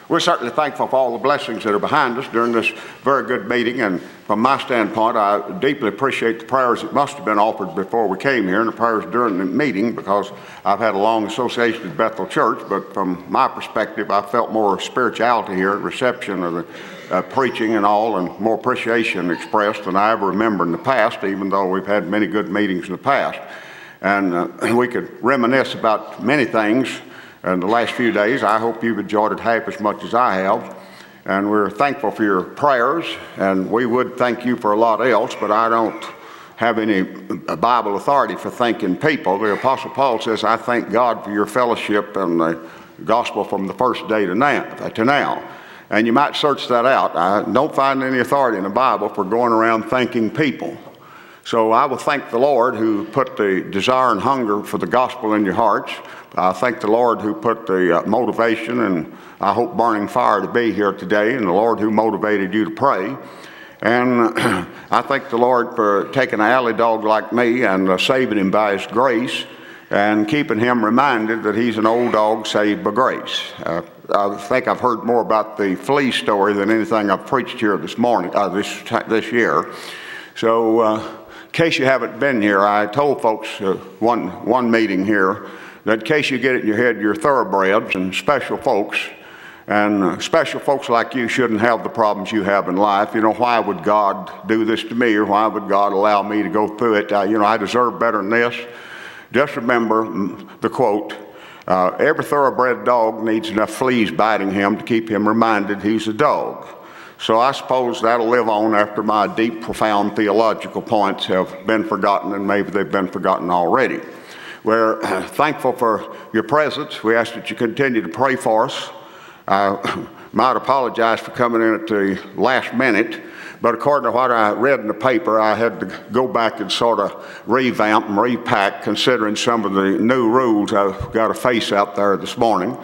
We're certainly thankful for all the blessings that are behind us during this very good meeting, and from my standpoint, I deeply appreciate the prayers that must have been offered before we came here and the prayers during the meeting, because I've had a long association with Bethel Church, but from my perspective, I felt more spirituality here at reception of the preaching and all, and more appreciation expressed than I ever remember in the past, even though we've had many good meetings in the past. And we could reminisce about many things in the last few days. I hope you've enjoyed it half as much as I have. And we're thankful for your prayers, and we would thank you for a lot else, but I don't have any Bible authority for thanking people. The Apostle Paul says, I thank God for your fellowship and the gospel from the first day to now. And you might search that out. I don't find any authority in the Bible for going around thanking people. So I will thank the Lord who put the desire and hunger for the gospel in your hearts. I thank the Lord who put the motivation and I hope burning fire to be here today, and the Lord who motivated you to pray. And I thank the Lord for taking an alley dog like me and saving him by his grace and keeping him reminded that he's an old dog saved by grace. I think I've heard more about the flea story than anything I've preached here this morning, this year. So in case you haven't been here, I told folks one meeting here that in case you get it in your head, you're thoroughbreds and special folks. And special folks like you shouldn't have the problems you have in life. You know, why would God do this to me, or why would God allow me to go through it? I deserve better than this. Just remember the quote, every thoroughbred dog needs enough fleas biting him to keep him reminded he's a dog. So I suppose that'll live on after my deep, profound theological points have been forgotten, and maybe they've been forgotten already. We're thankful for your presence. We ask that you continue to pray for us. I might apologize for coming in at the last minute, but according to what I read in the paper, I had to go back and sort of revamp and repack, considering some of the new rules I've got to face out there this morning.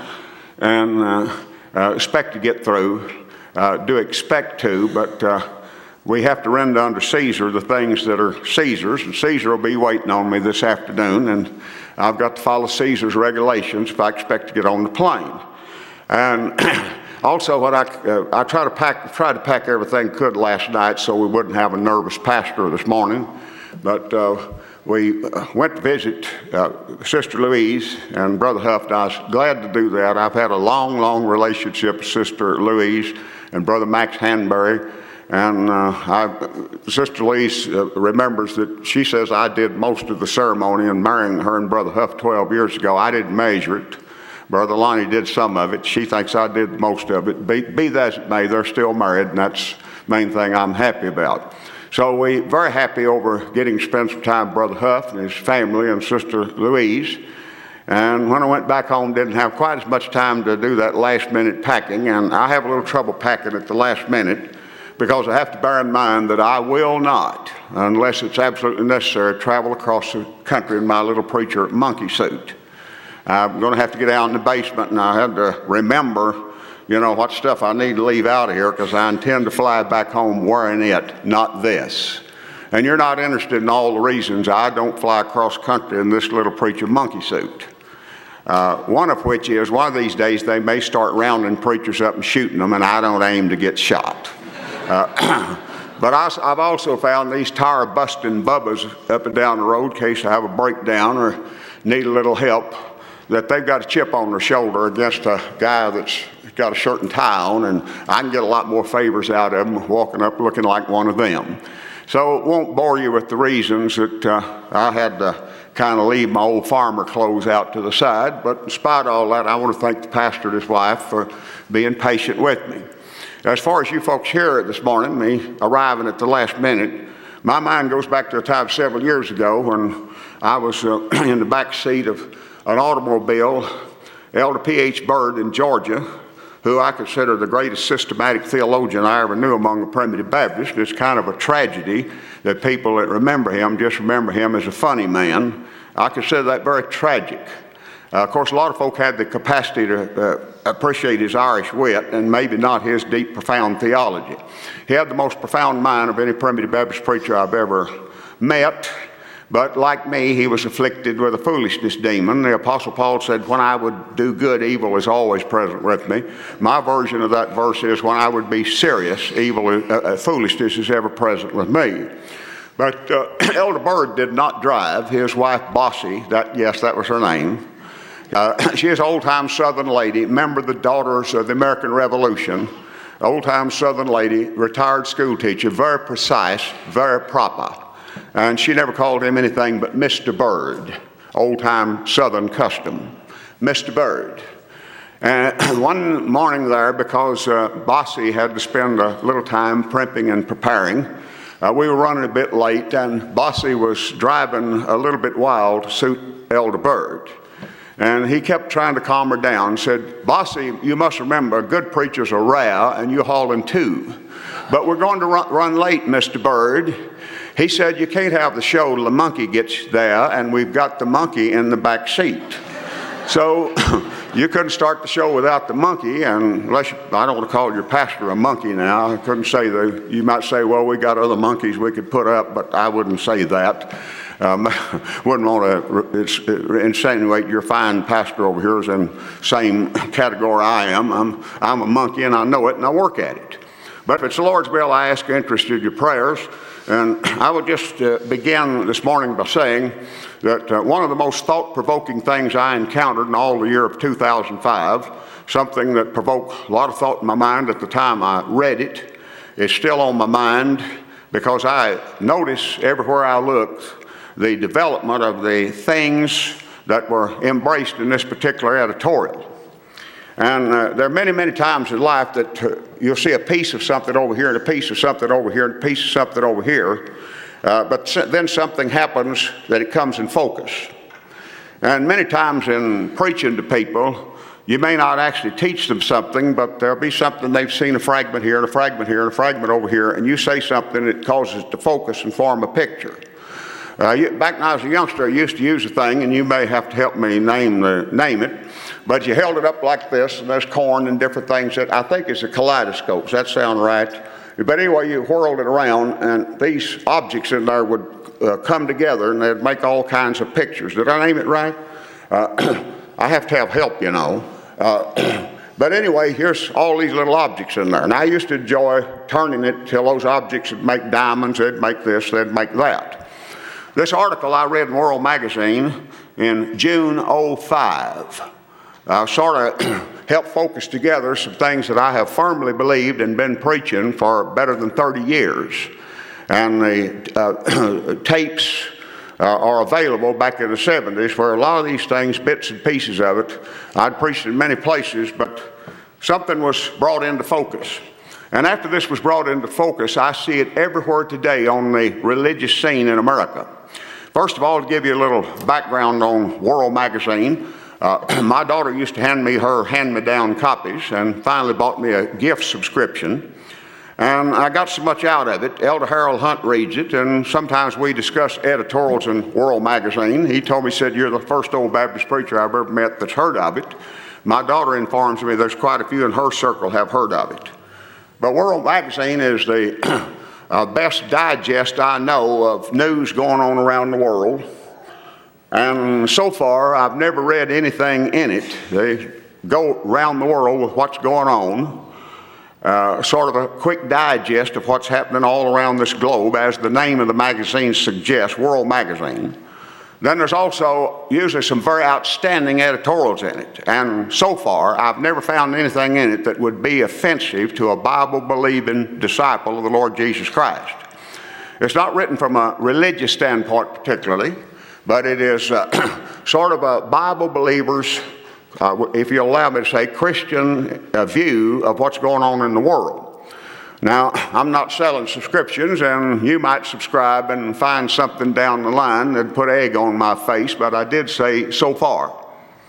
And expect to get through. Do expect to, but we have to render unto Caesar the things that are Caesar's, and Caesar will be waiting on me this afternoon, and I've got to follow Caesar's regulations if I expect to get on the plane. And also, what I tried to pack everything I could last night so we wouldn't have a nervous pastor this morning, but we went to visit Sister Louise and Brother Huff, and I was glad to do that. I've had a long, long relationship with Sister Louise and Brother Max Hanbury. And Sister Louise remembers that she says I did most of the ceremony in marrying her and Brother Huff 12 years ago. I didn't measure it. Brother Lonnie did some of it. She thinks I did most of it. Be that as it may, they're still married, and that's the main thing I'm happy about. So we're very happy over getting to spend some time with Brother Huff and his family and Sister Louise. And when I went back home, didn't have quite as much time to do that last-minute packing, and I have a little trouble packing at the last minute, because I have to bear in mind that I will not, unless it's absolutely necessary, travel across the country in my little preacher monkey suit. I'm going to have to get out in the basement, and I have to remember, what stuff I need to leave out of here, because I intend to fly back home wearing it, not this. And you're not interested in all the reasons I don't fly across country in this little preacher monkey suit. One of which is, one of these days they may start rounding preachers up and shooting them, and I don't aim to get shot. But I've also found these tire-busting bubbas up and down the road in case I have a breakdown or need a little help, that they've got a chip on their shoulder against a guy that's got a shirt and tie on, and I can get a lot more favors out of them walking up looking like one of them. So it won't bore you with the reasons that I had to kind of leave my old farmer clothes out to the side, but in spite of all that, I want to thank the pastor and his wife for being patient with me. As far as you folks here this morning, me arriving at the last minute, my mind goes back to a time several years ago when I was in the back seat of an automobile, Elder P.H. Bird in Georgia, who I consider the greatest systematic theologian I ever knew among the primitive Baptists. It's kind of a tragedy that people that remember him just remember him as a funny man. I consider that very tragic. Of course, a lot of folk had the capacity to appreciate his Irish wit and maybe not his deep, profound theology. He had the most profound mind of any primitive Baptist preacher I've ever met, But like me, he was afflicted with a foolishness demon. The Apostle Paul said, when I would do good, evil is always present with me. My version of that verse is, when I would be serious, foolishness is ever present with me. But Elder Bird did not drive. His wife, Bossy, that was her name. She is an old-time Southern lady, member of the Daughters of the American Revolution, old-time Southern lady, retired school teacher, very precise, very proper. And she never called him anything but Mr. Bird, old-time Southern custom, Mr. Bird. And one morning there, because Bossy had to spend a little time primping and preparing, we were running a bit late, and Bossy was driving a little bit wild to suit Elder Bird. And he kept trying to calm her down and said, Bossy, you must remember, good preachers are rare, and you're hauling two. But we're going to run late, Mr. Bird. He said, you can't have the show till the monkey gets there, and we've got the monkey in the back seat. So you couldn't start the show without the monkey, and I don't want to call your pastor a monkey now. I couldn't say that. You might say, well, we got other monkeys we could put up, but I wouldn't say that. Wouldn't want to insinuate your fine pastor over here is in the same category I am. I'm a monkey, and I know it, and I work at it. But if it's the Lord's will, I ask interested your prayers. And I would just begin this morning by saying that one of the most thought-provoking things I encountered in all the year of 2005, something that provoked a lot of thought in my mind at the time I read it, is still on my mind because I notice everywhere I look the development of the things that were embraced in this particular editorial. And there are many, many times in life that you'll see a piece of something over here and a piece of something over here and a piece of something over here. But then something happens that it comes in focus. And many times in preaching to people, you may not actually teach them something, but there'll be something they've seen, a fragment here and a fragment here and a fragment over here, and you say something that causes it to focus and form a picture. Back when I was a youngster, I used to use a thing, and you may have to help me name it, but you held it up like this, and there's corn and different things that I think is a kaleidoscope. Does that sound right? But anyway, you whirled it around, and these objects in there would come together, and they'd make all kinds of pictures. Did I name it right? I have to have help, you know. But anyway, here's all these little objects in there. And I used to enjoy turning it till those objects would make diamonds, they'd make this, they'd make that. This article I read in World Magazine in June '05 sort of helped focus together some things that I have firmly believed and been preaching for better than 30 years. And the tapes are available back in the 70s where a lot of these things, bits and pieces of it, I'd preached in many places, but something was brought into focus. And after this was brought into focus, I see it everywhere today on the religious scene in America. First of all, to give you a little background on World Magazine, my daughter used to hand me her hand-me-down copies and finally bought me a gift subscription. And I got so much out of it. Elder Harold Hunt reads it, and sometimes we discuss editorials in World Magazine. He told me, he said, you're the first old Baptist preacher I've ever met that's heard of it. My daughter informs me there's quite a few in her circle have heard of it. But World Magazine is the best digest I know of news going on around the world. And so far, I've never read anything in it. They go around the world with what's going on. Sort of a quick digest of what's happening all around this globe, as the name of the magazine suggests, World Magazine. Then there's also usually some very outstanding editorials in it. And so far, I've never found anything in it that would be offensive to a Bible-believing disciple of the Lord Jesus Christ. It's not written from a religious standpoint particularly, but it is sort of a Bible believer's, if you'll allow me to say, Christian view of what's going on in the world. Now, I'm not selling subscriptions, and you might subscribe and find something down the line that put egg on my face, but I did say so far.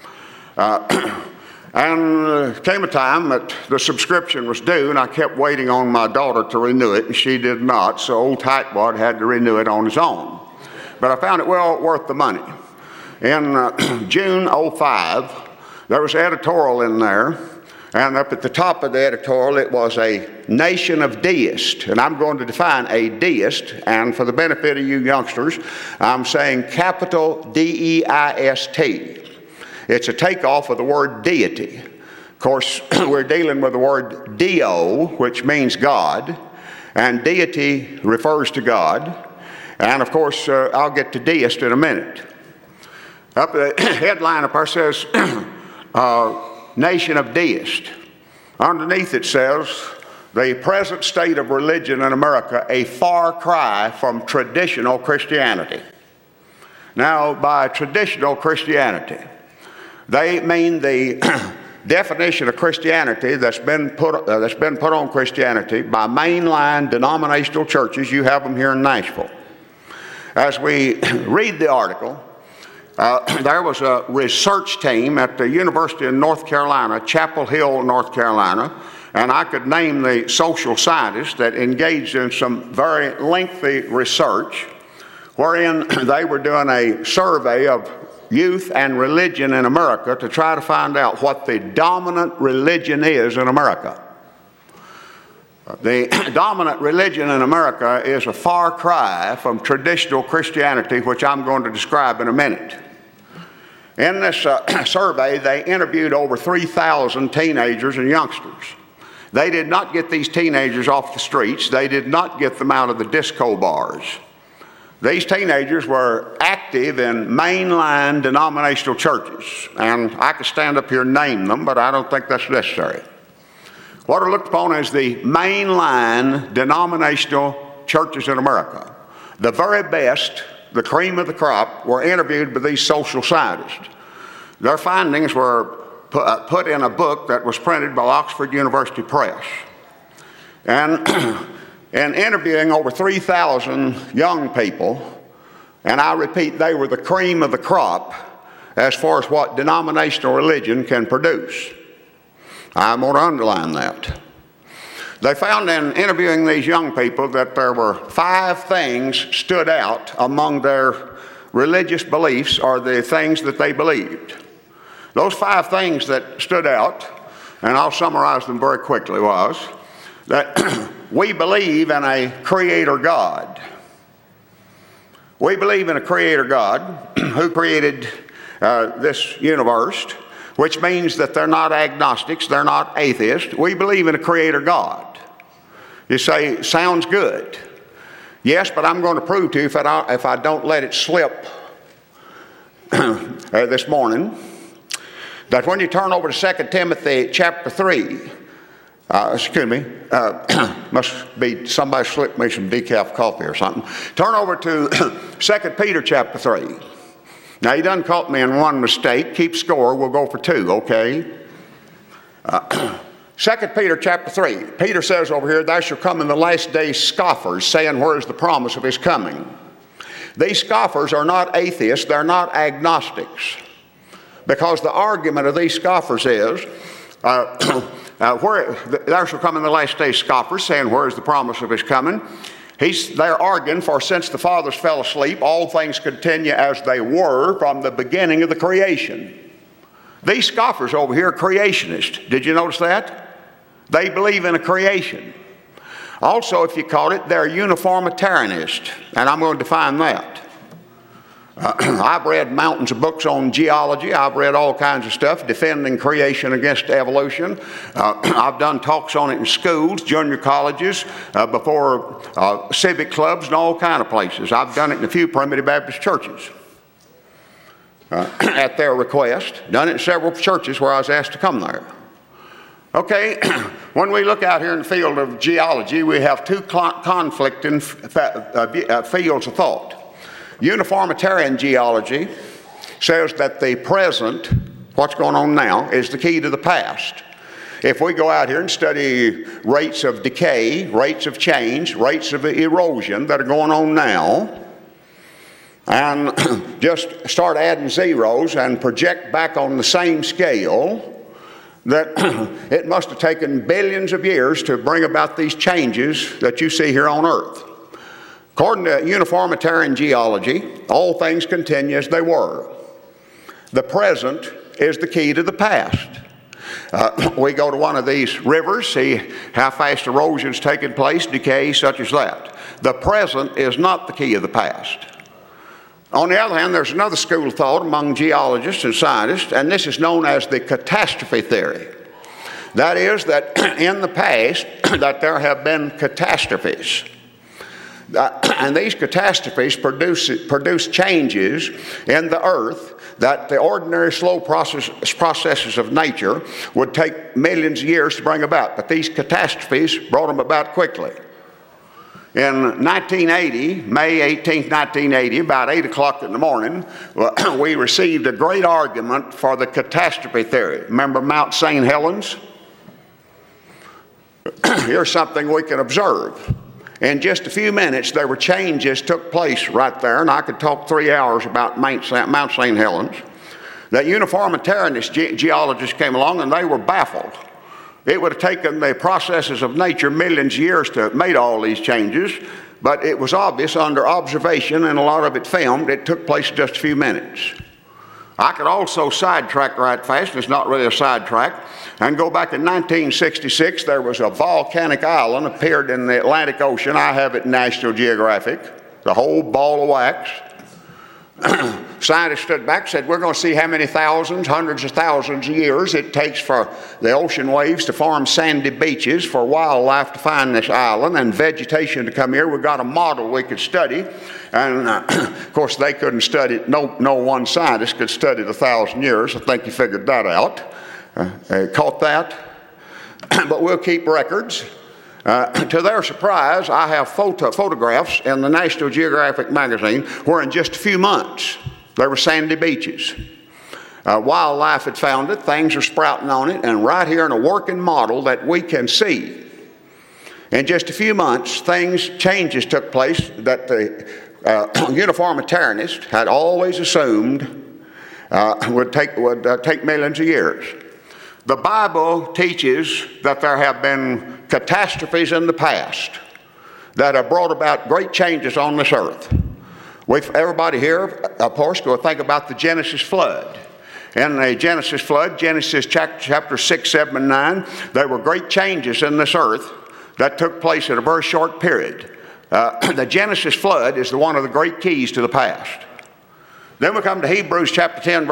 And came a time that the subscription was due, and I kept waiting on my daughter to renew it, and she did not, so old Tightwad had to renew it on his own. But I found it well worth the money. In June '05, there was an editorial in there, And up at the top of the editorial, it was a nation of deists. And I'm going to define a deist, and for the benefit of you youngsters, I'm saying capital D-E-I-S-T. It's a takeoff of the word deity. Of course, we're dealing with the word Deo, which means God, and deity refers to God. And of course, I'll get to deist in a minute. Up the headline up there says, nation of deists. Underneath it says, the present state of religion in America, a far cry from traditional Christianity. Now, by traditional Christianity, they mean the definition of Christianity that's been put on Christianity by mainline denominational churches. You have them here in Nashville. As we read the article, there was a research team at the University of North Carolina, Chapel Hill, North Carolina, and I could name the social scientists that engaged in some very lengthy research, wherein they were doing a survey of youth and religion in America to try to find out what the dominant religion is in America. The dominant religion in America is a far cry from traditional Christianity, which I'm going to describe in a minute. In this survey, they interviewed over 3,000 teenagers and youngsters. They did not get these teenagers off the streets. They did not get them out of the disco bars. These teenagers were active in mainline denominational churches, and I could stand up here and name them, but I don't think that's necessary. What are looked upon as the mainline denominational churches in America. The very best, the cream of the crop, were interviewed by these social scientists. Their findings were put in a book that was printed by Oxford University Press. And in interviewing over 3,000 young people, and I repeat, they were the cream of the crop as far as what denominational religion can produce. I'm going to underline that. They found in interviewing these young people that there were 5 things stood out among their religious beliefs, or the things that they believed. Those 5 things that stood out, and I'll summarize them very quickly, was that we believe in a creator God. We believe in a creator God who created this universe, which means that they're not agnostics, they're not atheists. We believe in a creator God. You say, sounds good. Yes, but I'm going to prove to you, if I don't let it slip this morning, that when you turn over to 2 Timothy chapter 3, must be somebody slipped me some decaf coffee or something. Turn over to 2 Peter chapter 3. Now, he done caught me in one mistake. Keep score. We'll go for 2, okay? 2 Peter chapter 3. Peter says over here, there shall come in the last days scoffers, saying, where is the promise of his coming? These scoffers are not atheists. They're not agnostics. Because the argument of these scoffers is, there shall come in the last days scoffers, saying, where is the promise of his coming? They're arguing, for since the fathers fell asleep, all things continue as they were from the beginning of the creation. These scoffers over here are creationists. Did you notice that? They believe in a creation. Also, if you caught it, they're uniformitarianists, and I'm going to define that. I've read mountains of books on geology. I've read all kinds of stuff defending creation against evolution. I've done talks on it in schools, junior colleges, before civic clubs and all kind of places. I've done it in a few Primitive Baptist churches at their request. Done it in several churches where I was asked to come there. Okay, when we look out here in the field of geology, we have 2 conflicting fields of thought. Uniformitarian geology says that the present, what's going on now, is the key to the past. If we go out here and study rates of decay, rates of change, rates of erosion that are going on now, and just start adding zeros and project back on the same scale, that it must have taken billions of years to bring about these changes that you see here on earth. According to uniformitarian geology, all things continue as they were. The present is the key to the past. We go to one of these rivers, see how fast erosion's taking place, decay, such as that. The present is not the key of the past. On the other hand, there's another school of thought among geologists and scientists, and this is known as the catastrophe theory. That is, that in the past, that there have been catastrophes. And these catastrophes produce changes in the earth that the ordinary slow processes of nature would take millions of years to bring about. But these catastrophes brought them about quickly. In 1980, May 18, 1980, about 8 o'clock in the morning, we received a great argument for the catastrophe theory. Remember Mount St. Helens? Here's something we can observe. In just a few minutes, there were changes took place right there, and I could talk 3 hours about Mount St. Helens. The uniformitarianist geologists came along, and they were baffled. It would have taken the processes of nature millions of years to have made all these changes, but it was obvious under observation, and a lot of it filmed, it took place in just a few minutes. I could also sidetrack right fast, it's not really a sidetrack, and go back in 1966, there was a volcanic island appeared in the Atlantic Ocean. I have it in National Geographic, the whole ball of wax. Scientists stood back and said, we're going to see how many thousands, hundreds of thousands of years it takes for the ocean waves to form sandy beaches, for wildlife to find this island, and vegetation to come here. We've got a model we could study. And of course, they couldn't study it. No one scientist could study it 1,000 years. I think you figured that out. Caught that. But we'll keep records. To their surprise, I have photographs in the National Geographic magazine where in just a few months there were sandy beaches. Wildlife had found it, things are sprouting on it, and right here in a working model that we can see, in just a few months, changes took place that the uniformitarianists had always assumed would take millions of years. The Bible teaches that there have been catastrophes in the past that have brought about great changes on this earth. Everybody here, of course, go think about the Genesis flood. In the Genesis flood, Genesis chapter 6, 7, and 9, there were great changes in this earth that took place in a very short period. The Genesis flood is one of the great keys to the past. Then we come to Hebrews chapter 10,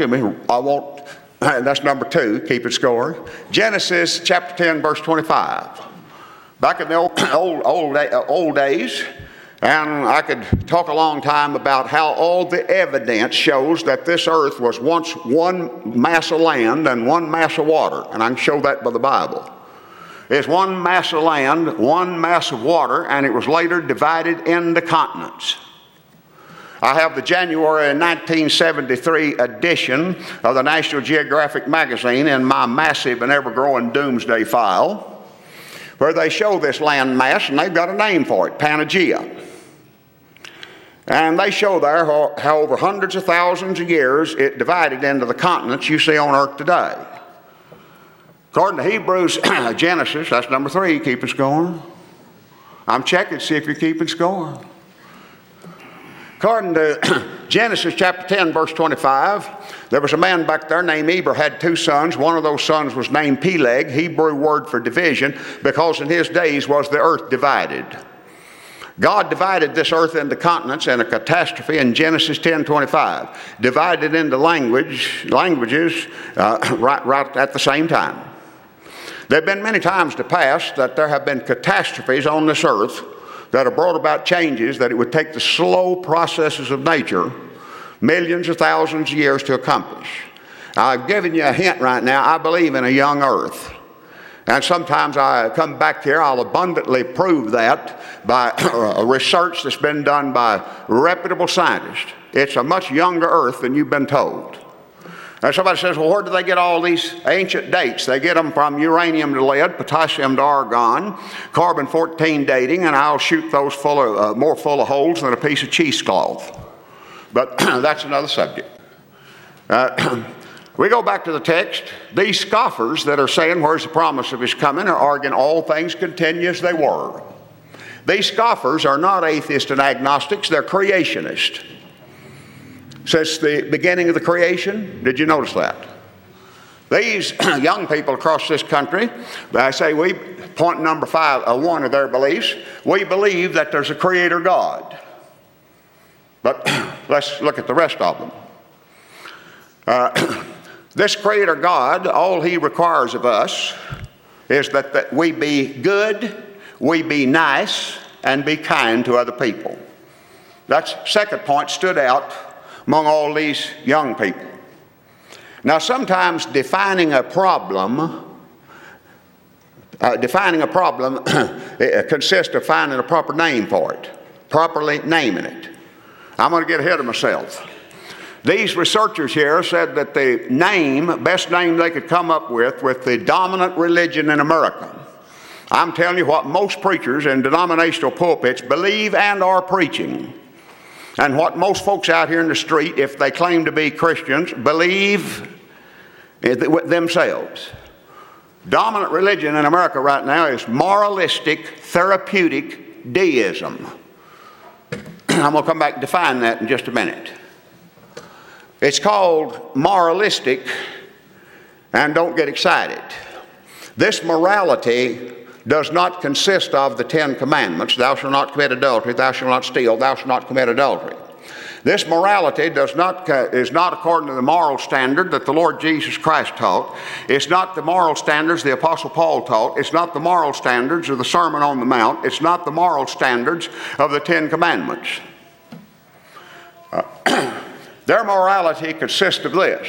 that's number 2, keep it score. Genesis chapter 10, verse 25. Back in the old days, and I could talk a long time about how all the evidence shows that this earth was once one mass of land and one mass of water, and I can show that by the Bible. It's one mass of land, one mass of water, and it was later divided into continents. I have the January 1973 edition of the National Geographic magazine in my massive and ever-growing doomsday file, where they show this land mass, and they've got a name for it, Pangaea. And they show there how over hundreds of thousands of years it divided into the continents you see on Earth today. According to Hebrews, Genesis, that's number 3, keeping score. I'm checking to see if you're keeping score. According to Genesis chapter 10, verse 25, there was a man back there named Eber, had 2 sons. One of those sons was named Peleg, Hebrew word for division, because in his days was the earth divided. God divided this earth into continents in a catastrophe in Genesis 10:25, divided into languages right at the same time. There have been many times in the past that there have been catastrophes on this earth that have brought about changes that it would take the slow processes of nature millions of thousands of years to accomplish. I've given you a hint right now. I believe in a young earth. And sometimes I come back here, I'll abundantly prove that by research that's been done by reputable scientists. It's a much younger earth than you've been told. And somebody says, well, where do they get all these ancient dates? They get them from uranium to lead, potassium to argon, carbon-14 dating, and I'll shoot those more full of holes than a piece of cheesecloth. But that's another subject. We go back to the text. These scoffers that are saying, where's the promise of his coming, are arguing all things continue as they were. These scoffers are not atheists and agnostics, they're creationists. Since the beginning of the creation, did you notice that? These young people across this country, I say point number 1 of their beliefs, we believe that there's a Creator God. But let's look at the rest of them. This Creator God, all He requires of us is that we be good, we be nice, and be kind to other people. That second point stood out among all these young people. Now, sometimes defining a problem consists of finding a proper name for it, properly naming it. I'm going to get ahead of myself. These researchers here said that the best name they could come up with the dominant religion in America. I'm telling you what most preachers in denominational pulpits believe and are preaching. And what most folks out here in the street, if they claim to be Christians, believe themselves. Dominant religion in America right now is moralistic, therapeutic deism. I'm going to come back and define that in just a minute. It's called moralistic, and don't get excited. This morality does not consist of the 10 commandments. Thou shalt not commit adultery, thou shalt not steal, thou shalt not commit adultery. This morality is not according to the moral standard that the Lord Jesus Christ taught. It's not the moral standards the Apostle Paul taught. It's not the moral standards of the Sermon on the Mount. It's not the moral standards of the 10 commandments. Their morality consists of this: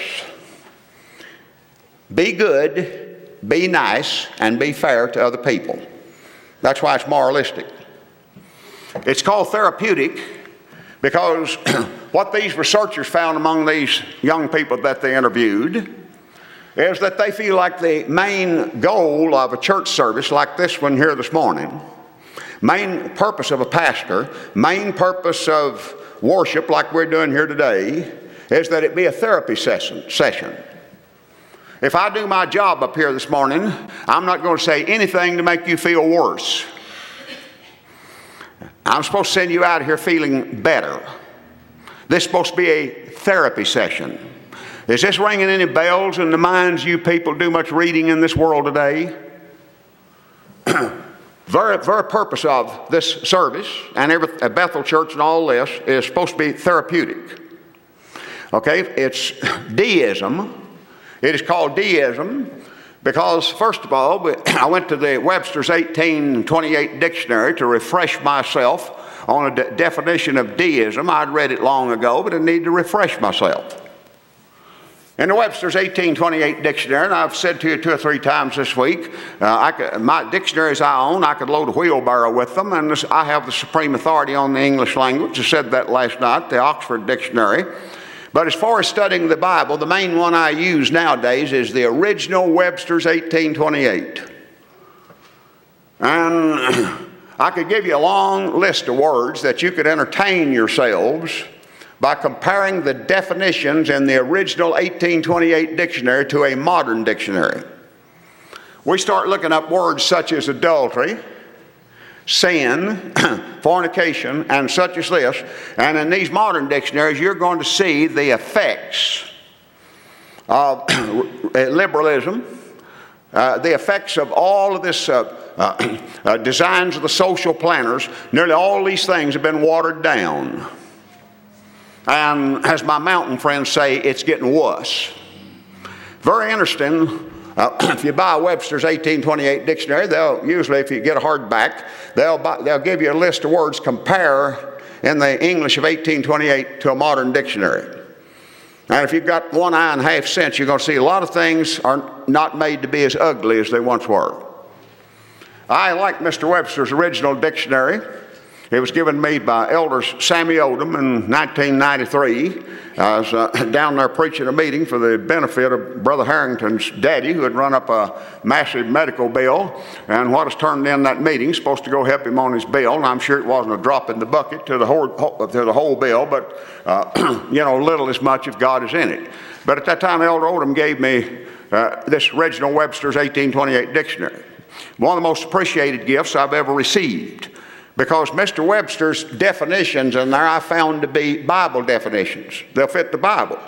be good, be nice, and be fair to other people. That's why it's moralistic. It's called therapeutic because what these researchers found among these young people that they interviewed is that they feel like the main goal of a church service like this one here this morning, main purpose of a pastor, main purpose of worship like we're doing here today, is that it be a therapy session. If I do my job up here this morning, I'm not going to say anything to make you feel worse. I'm supposed to send you out of here feeling better. This is supposed to be a therapy session. Is this ringing any bells in the minds you people do much reading in this world today? Very purpose of this service and at Bethel Church and all this is supposed to be therapeutic. Okay, it's deism. It is called deism because, first of all, I went to the Webster's 1828 dictionary to refresh myself on a definition of deism. I'd read it long ago, but I need to refresh myself. In the Webster's 1828 dictionary, and I've said to you 2 or 3 times this week, my dictionaries I own, I could load a wheelbarrow with them, and I have the supreme authority on the English language. I said that last night, the Oxford Dictionary. But as far as studying the Bible, the main one I use nowadays is the original Webster's 1828. And I could give you a long list of words that you could entertain yourselves by comparing the definitions in the original 1828 dictionary to a modern dictionary. We start looking up words such as adultery, sin, fornication, and such as this. And in these modern dictionaries, you're going to see the effects of liberalism, the effects of all of this designs of the social planners. Nearly all these things have been watered down. And as my mountain friends say, it's getting worse. Very interesting. If you buy a Webster's 1828 dictionary, they'll usually, if you get a hardback, they'll give you a list of words, compare in the English of 1828 to a modern dictionary. And if you've got 1.5 cents, you're going to see a lot of things are not made to be as ugly as they once were. I like Mr. Webster's original dictionary. It was given me by Elder Sammy Odom in 1993. I was down there preaching a meeting for the benefit of Brother Harrington's daddy, who had run up a massive medical bill. And what was turned in that meeting is supposed to go help him on his bill. And I'm sure it wasn't a drop in the bucket to the whole bill, but little as much if God is in it. But at that time, Elder Odom gave me this original Webster's 1828 dictionary. One of the most appreciated gifts I've ever received. Because Mr. Webster's definitions in there I found to be Bible definitions. They'll fit the Bible.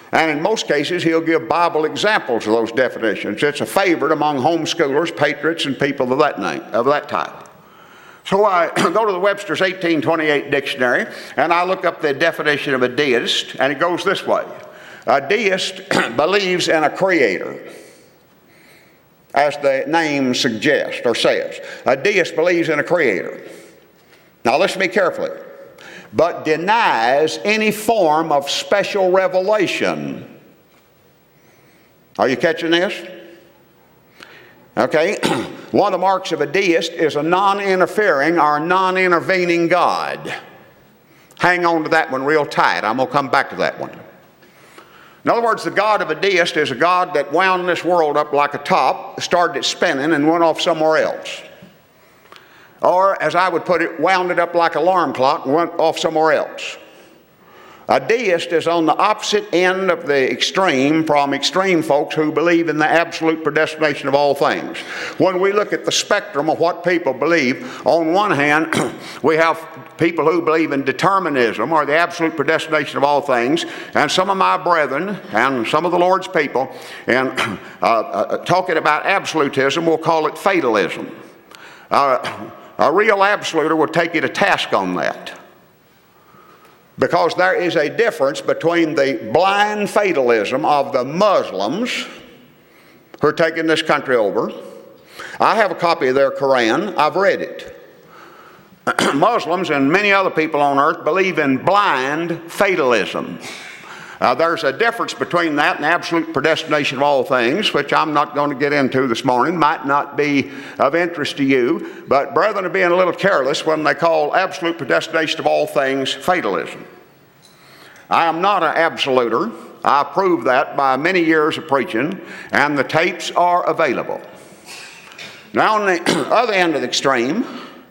And in most cases, he'll give Bible examples of those definitions. It's a favorite among homeschoolers, patriots, and people of that type. So I go to the Webster's 1828 dictionary, and I look up the definition of a deist, and it goes this way. A deist believes in a creator, as the name suggests or says. A deist believes in a creator. Now listen to me carefully. But denies any form of special revelation. Are you catching this? Okay. One of the marks of a deist is a non-interfering or non-intervening God. Hang on to that one real tight. I'm going to come back to that one. In other words, the God of a deist is a God that wound this world up like a top, started it spinning, and went off somewhere else. Or, as I would put it, wound it up like an alarm clock and went off somewhere else. A deist is on the opposite end of the extreme from extreme folks who believe in the absolute predestination of all things. When we look at the spectrum of what people believe, on one hand, we have people who believe in determinism or the absolute predestination of all things, and some of my brethren and some of the Lord's people, and talking about absolutism, we'll call it fatalism. A real absoluter will take you to task on that. Because there is a difference between the blind fatalism of the Muslims who are taking this country over. I have a copy of their Quran. I've read it. Muslims and many other people on earth believe in blind fatalism. There's a difference between that and absolute predestination of all things, which I'm not going to get into this morning. Might not be of interest to you, but brethren are being a little careless when they call absolute predestination of all things fatalism. I am not an absoluter. I prove that by many years of preaching, and the tapes are available. Now, on the other end of the extreme,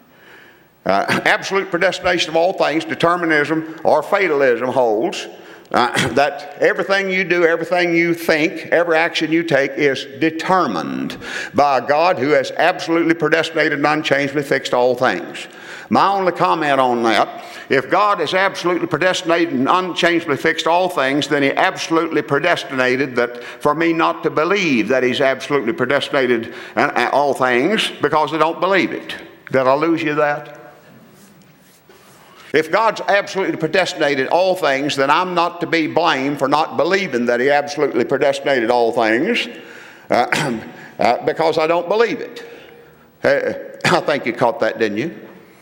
absolute predestination of all things, determinism or fatalism holds that everything you do, everything you think, every action you take is determined by a God who has absolutely predestinated and unchangeably fixed all things. My only comment on that, if God has absolutely predestinated and unchangeably fixed all things, then He absolutely predestinated that for me not to believe that He's absolutely predestinated all things because I don't believe it. Did I lose you that? If God's absolutely predestinated all things, then I'm not to be blamed for not believing that He absolutely predestinated all things because I don't believe it. I think you caught that, didn't you?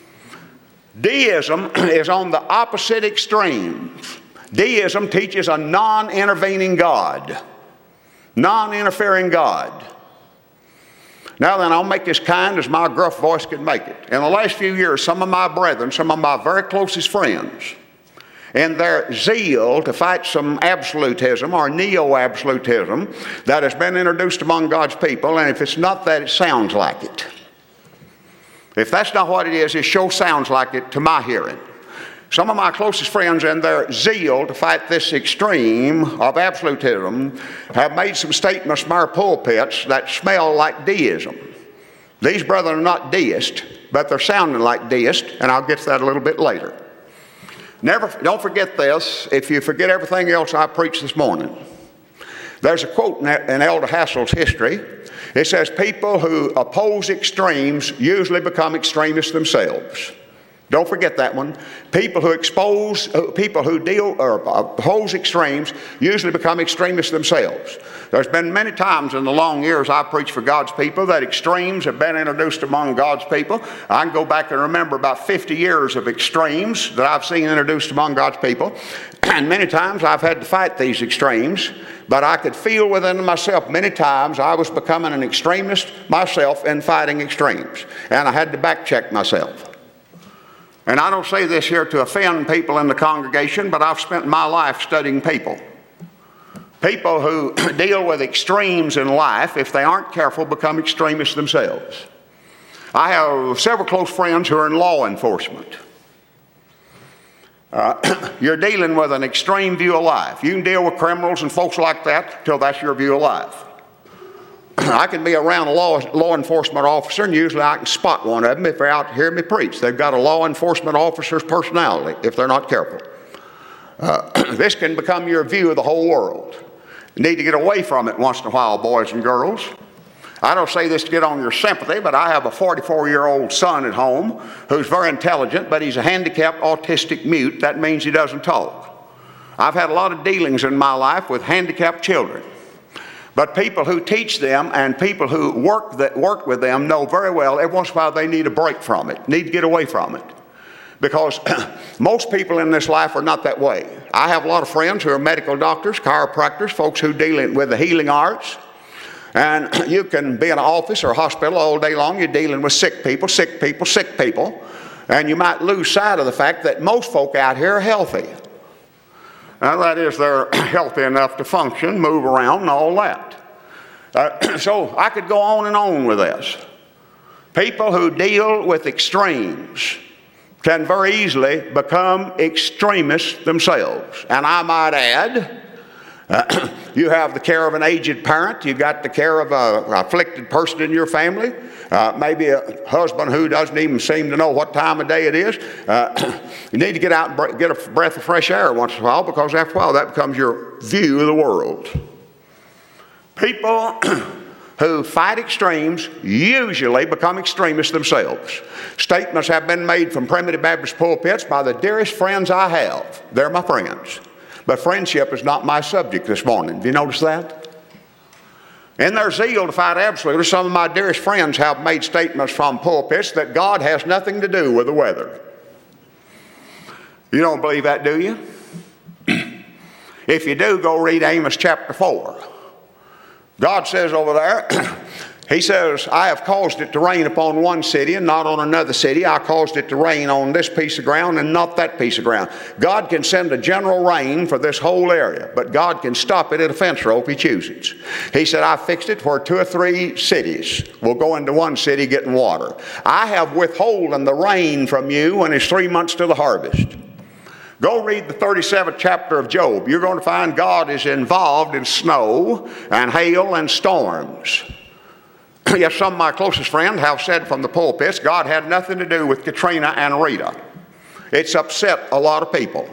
Deism is on the opposite extremes. Deism teaches a non-intervening God, non-interfering God. Now then, I'll make this kind as my gruff voice can make it. In the last few years, some of my brethren, some of my very closest friends, in their zeal to fight some absolutism or neo-absolutism that has been introduced among God's people, and if it's not that, it sounds like it. If that's not what it is, it sure sounds like it to my hearing. Some of my closest friends in their zeal to fight this extreme of absolutism have made some statements from our pulpits that smell like deism. These brethren are not deists, but they're sounding like deists, and I'll get to that a little bit later. Don't forget this, if you forget everything else I preached this morning. There's a quote in Elder Hassel's history. It says, people who oppose extremes usually become extremists themselves. Don't forget that one. People who oppose extremes usually become extremists themselves. There's been many times in the long years I've preached for God's people that extremes have been introduced among God's people. I can go back and remember about 50 years of extremes that I've seen introduced among God's people. And many times I've had to fight these extremes, but I could feel within myself many times I was becoming an extremist myself in fighting extremes. And I had to back check myself. And I don't say this here to offend people in the congregation, but I've spent my life studying people. People who deal with extremes in life, if they aren't careful, become extremists themselves. I have several close friends who are in law enforcement. You're dealing with an extreme view of life. You can deal with criminals and folks like that till that's your view of life. I can be around a law enforcement officer, and usually I can spot one of them if they're out to hear me preach. They've got a law enforcement officer's personality if they're not careful. this can become your view of the whole world. You need to get away from it once in a while, boys and girls. I don't say this to get on your sympathy, but I have a 44-year-old son at home who's very intelligent, but he's a handicapped autistic mute. That means he doesn't talk. I've had a lot of dealings in my life with handicapped children. But people who teach them and people who work with them know very well every once in a while they need a break from it, need to get away from it. Because most people in this life are not that way. I have a lot of friends who are medical doctors, chiropractors, folks who deal with the healing arts. And you can be in an office or a hospital all day long, you're dealing with sick people, sick people, sick people. And you might lose sight of the fact that most folk out here are healthy. Now, that is, they're healthy enough to function, move around, and all that. So I could go on and on with this. People who deal with extremes can very easily become extremists themselves. And I might add, you have the care of an aged parent, you've got the care of an afflicted person in your family, maybe a husband who doesn't even seem to know what time of day it is. You need to get out and get a breath of fresh air once in a while, because after a while that becomes your view of the world. People who fight extremes usually become extremists themselves. Statements have been made from primitive Baptist pulpits by the dearest friends I have. They're my friends. But friendship is not my subject this morning. Do you notice that? In their zeal to fight absolutely, some of my dearest friends have made statements from pulpits that God has nothing to do with the weather. You don't believe that, do you? If you do, go read Amos chapter 4. God says over there, He says, I have caused it to rain upon one city and not on another city. I caused it to rain on this piece of ground and not that piece of ground. God can send a general rain for this whole area, but God can stop it at a fence row if He chooses. He said, I fixed it where 2 or 3 cities will go into one city getting water. I have withholden the rain from you when it's 3 months to the harvest. Go read the 37th chapter of Job. You're going to find God is involved in snow and hail and storms. Yes, some of my closest friends have said from the pulpits, God had nothing to do with Katrina and Rita. It's upset a lot of people.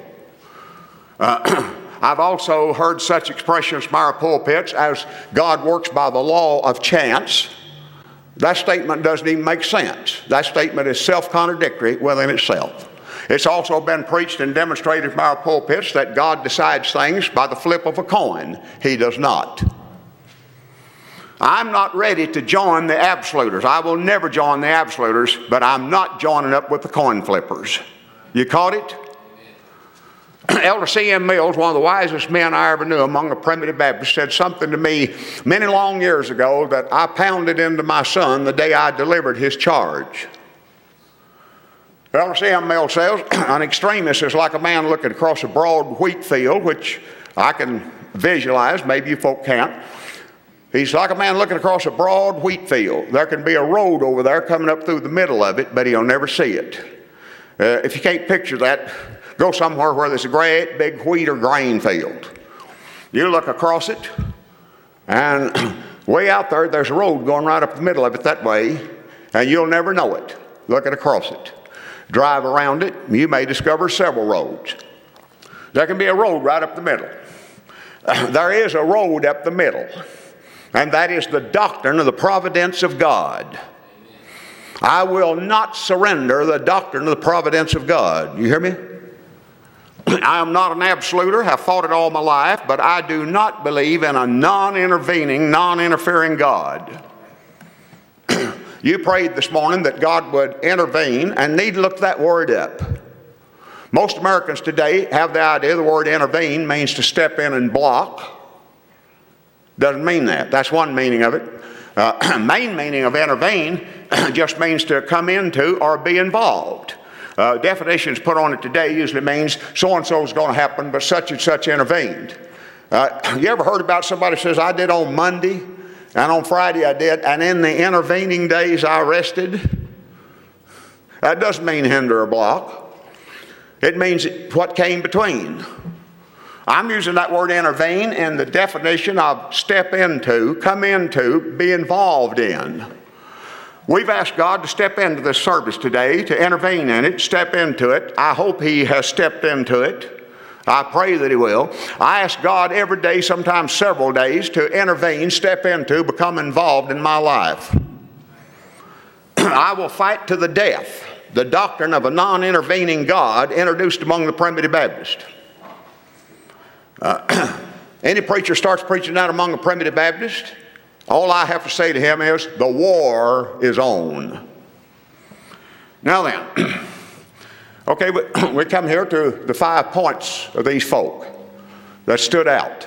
I've also heard such expressions from our pulpits as God works by the law of chance. That statement doesn't even make sense. That statement is self-contradictory within itself. It's also been preached and demonstrated from our pulpits that God decides things by the flip of a coin. He does not. I'm not ready to join the absoluters. I will never join the absoluters, but I'm not joining up with the coin flippers. You caught it? Elder C.M. Mills, one of the wisest men I ever knew among the primitive Baptists, said something to me many long years ago that I pounded into my son the day I delivered his charge. Elder C.M. Mills says, an extremist is like a man looking across a broad wheat field, which I can visualize, maybe you folk can't. He's like a man looking across a broad wheat field. There can be a road over there coming up through the middle of it, but he'll never see it. If you can't picture that, go somewhere where there's a great big wheat or grain field. You look across it, and way out there, there's a road going right up the middle of it that way, and you'll never know it looking across it. Drive around it, you may discover several roads. There can be a road right up the middle. There is a road up the middle. And that is the doctrine of the providence of God. I will not surrender the doctrine of the providence of God. You hear me? I am not an absoluter, have fought it all my life, but I do not believe in a non-intervening, non-interfering God. You prayed this morning that God would intervene, and need to look that word up. Most Americans today have the idea the word intervene means to step in and block. Doesn't mean that. That's one meaning of it. Main meaning of intervene just means to come into or be involved. Definitions put on it today usually means so-and-so is going to happen, but such and such intervened. You ever heard about somebody who says, I did on Monday, and on Friday I did, and in the intervening days I rested? That doesn't mean hinder or block. It means what came between. I'm using that word intervene in the definition of step into, come into, be involved in. We've asked God to step into this service today, to intervene in it, step into it. I hope He has stepped into it. I pray that He will. I ask God every day, sometimes several days, to intervene, step into, become involved in my life. I will fight to the death the doctrine of a non-intervening God introduced among the primitive Baptists. Any preacher starts preaching that among the primitive Baptists, all I have to say to him is, the war is on. Now then, okay, we come here to the 5 points of these folk that stood out.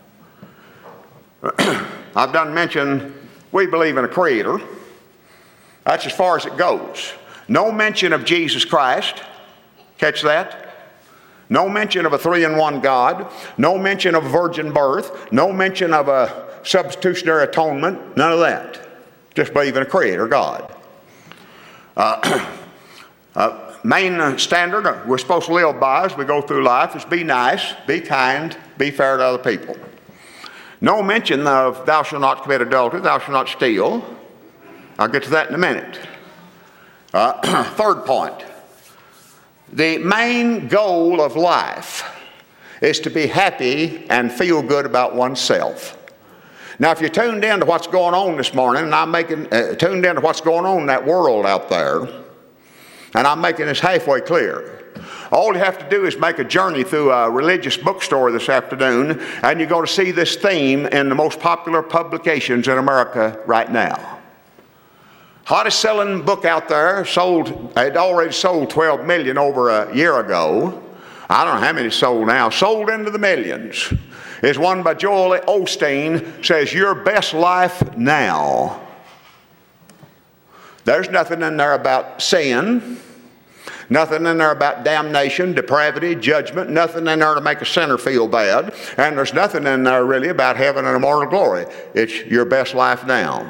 I've done mention we believe in a creator. That's as far as it goes. No mention of Jesus Christ. Catch that? No mention of a 3-in-1 God. No mention of virgin birth. No mention of a substitutionary atonement. None of that. Just believe in a creator God. Main standard we're supposed to live by as we go through life is be nice, be kind, be fair to other people. No mention of thou shalt not commit adultery, thou shalt not steal. I'll get to that in a minute. Third point. The main goal of life is to be happy and feel good about oneself. Now, if you're tuned in to what's going on this morning, and I'm tuned in to what's going on in that world out there, and I'm making this halfway clear. All you have to do is make a journey through a religious bookstore this afternoon, and you're going to see this theme in the most popular publications in America right now. Hottest selling book out there, had already sold 12 million over a year ago. I don't know how many sold now. Sold into the millions. Is one by Joel Osteen, says, Your Best Life Now. There's nothing in there about sin. Nothing in there about damnation, depravity, judgment. Nothing in there to make a sinner feel bad. And there's nothing in there really about heaven and immortal glory. It's your best life now.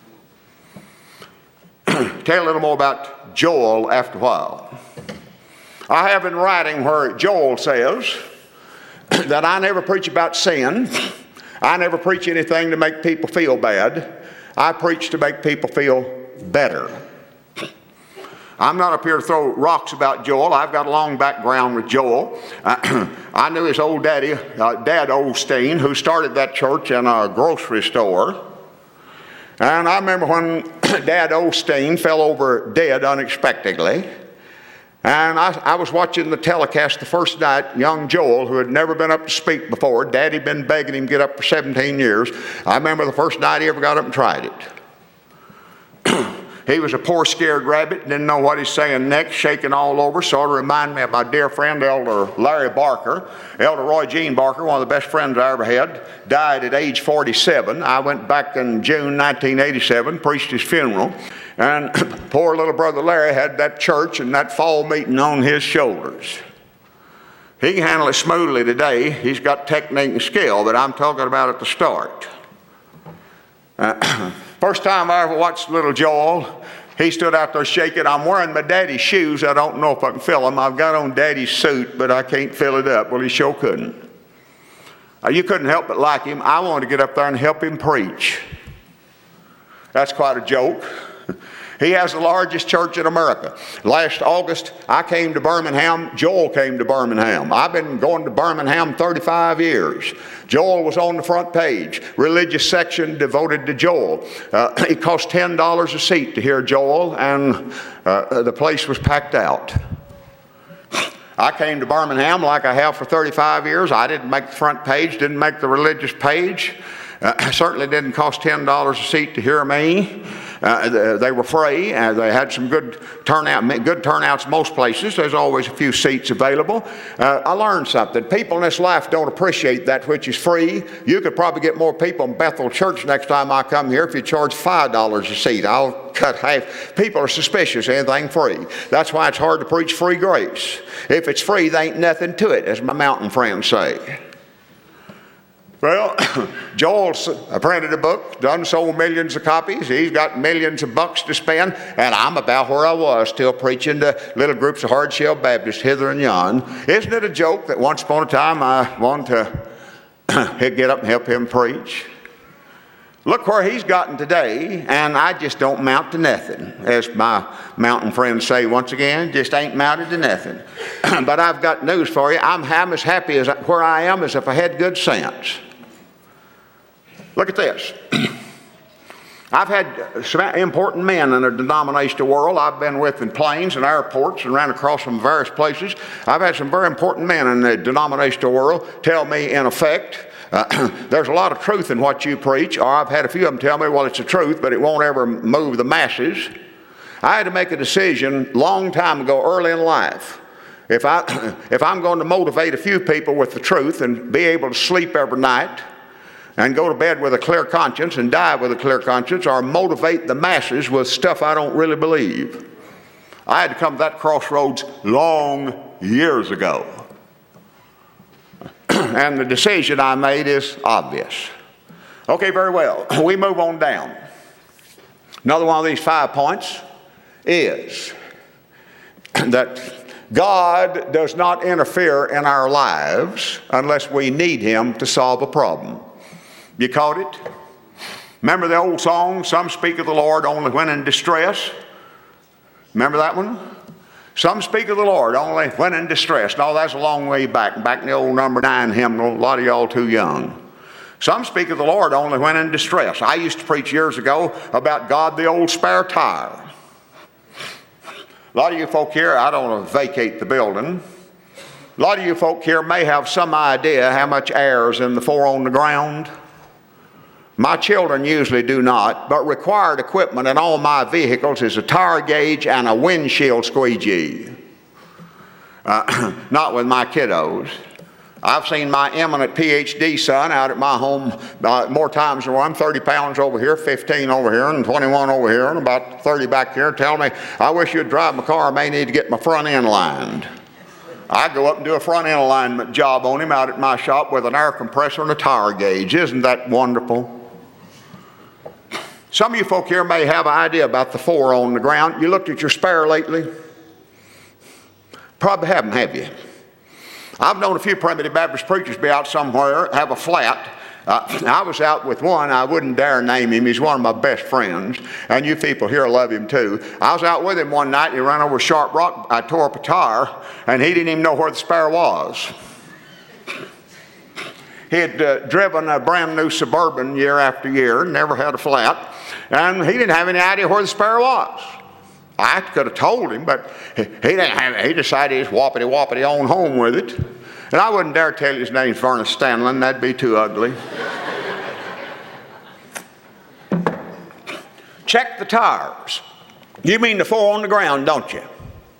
Tell you a little more about Joel after a while. I have in writing where Joel says that I never preach about sin. I never preach anything to make people feel bad. I preach to make people feel better. I'm not up here to throw rocks about Joel. I've got a long background with Joel. I knew his old daddy, Dad Osteen, who started that church in a grocery store. And I remember when Dad Osteen fell over dead unexpectedly. And I was watching the telecast the first night. Young Joel, who had never been up to speak before, Daddy had been begging him to get up for 17 years. I remember the first night he ever got up and tried it. He was a poor scared rabbit, didn't know what he's saying next, shaking all over. Sort of reminded me of my dear friend, Elder Larry Barker. Elder Roy Gene Barker, one of the best friends I ever had, died at age 47. I went back in June 1987, preached his funeral. And poor little brother Larry had that church and that fall meeting on his shoulders. He can handle it smoothly today. He's got technique and skill, but I'm talking about at the start. First time I ever watched little Joel, he stood out there shaking. I'm wearing my daddy's shoes. I don't know if I can fill them. I've got on daddy's suit, but I can't fill it up. Well, he sure couldn't. You couldn't help but like him. I wanted to get up there and help him preach. That's quite a joke. He has the largest church in America. Last August, I came to Birmingham. Joel came to Birmingham. I've been going to Birmingham 35 years. Joel was on the front page. Religious section devoted to Joel. It cost $10 a seat to hear Joel, and the place was packed out. I came to Birmingham like I have for 35 years. I didn't make the front page, didn't make the religious page. Certainly didn't cost $10 a seat to hear me. They were free, and they had some good turnouts most places. There's always a few seats available. I learned something. People in this life don't appreciate that which is free. You could probably get more people in Bethel Church next time I come here if you charge $5 a seat. I'll cut half. People are suspicious of anything free. That's why it's hard to preach free grace. If it's free, there ain't nothing to it, as my mountain friends say. Well, Joel printed a book, done sold millions of copies. He's got millions of bucks to spend, and I'm about where I was, still preaching to little groups of hard-shell Baptists hither and yon. Isn't it a joke that once upon a time I wanted to get up and help him preach? Look where he's gotten today, and I just don't mount to nothing. As my mountain friends say once again, just ain't mounted to nothing. But I've got news for you. I'm as happy as where I am as if I had good sense. Look at this. I've had some important men in the denominational world I've been with in planes and airports and ran across from various places. I've had some very important men in the denominational world tell me, in effect, there's a lot of truth in what you preach, or I've had a few of them tell me, well, it's the truth, but it won't ever move the masses. I had to make a decision long time ago, early in life. If I'm going to motivate a few people with the truth and be able to sleep every night and go to bed with a clear conscience and die with a clear conscience, or motivate the masses with stuff I don't really believe, I had to come to that crossroads long years ago. And the decision I made is obvious. Okay, very well. We move on down. Another one of these 5 points is that God does not interfere in our lives unless we need Him to solve a problem. You caught it? Remember the old song, "Some speak of the Lord only when in distress"? Remember that one? Some speak of the Lord only when in distress. No, that's a long way back in the old number 9 hymnal. A lot of y'all too young. Some speak of the Lord only when in distress. I used to preach years ago about God the old spare tire. A lot of you folk here, I don't want to vacate the building. A lot of you folk here may have some idea how much air is in the 4 on the ground. My children usually do not, but required equipment in all my vehicles is a tire gauge and a windshield squeegee. Not with my kiddos. I've seen my eminent PhD son out at my home more times than one, 30 pounds over here, 15 over here, and 21 over here, and about 30 back here, tell me, "I wish you'd drive my car, I may need to get my front end lined." I go up and do a front end alignment job on him out at my shop with an air compressor and a tire gauge. Isn't that wonderful? Some of you folk here may have an idea about the 4 on the ground. You looked at your spare lately? Probably haven't, have you? I've known a few Primitive Baptist preachers be out somewhere, have a flat. I was out with one. I wouldn't dare name him. He's one of my best friends, and you people here love him too. I was out with him one night, and he ran over a sharp rock. I tore up a tire, and he didn't even know where the spare was. He had driven a brand new Suburban year after year, never had a flat, and he didn't have any idea where the spare was. I could have told him, but he didn't have it. He decided he's whoppity on home with it. And I wouldn't dare tell you his name's Vernon Stanlin. That'd be too ugly. Check the tires. You mean the 4 on the ground, don't you?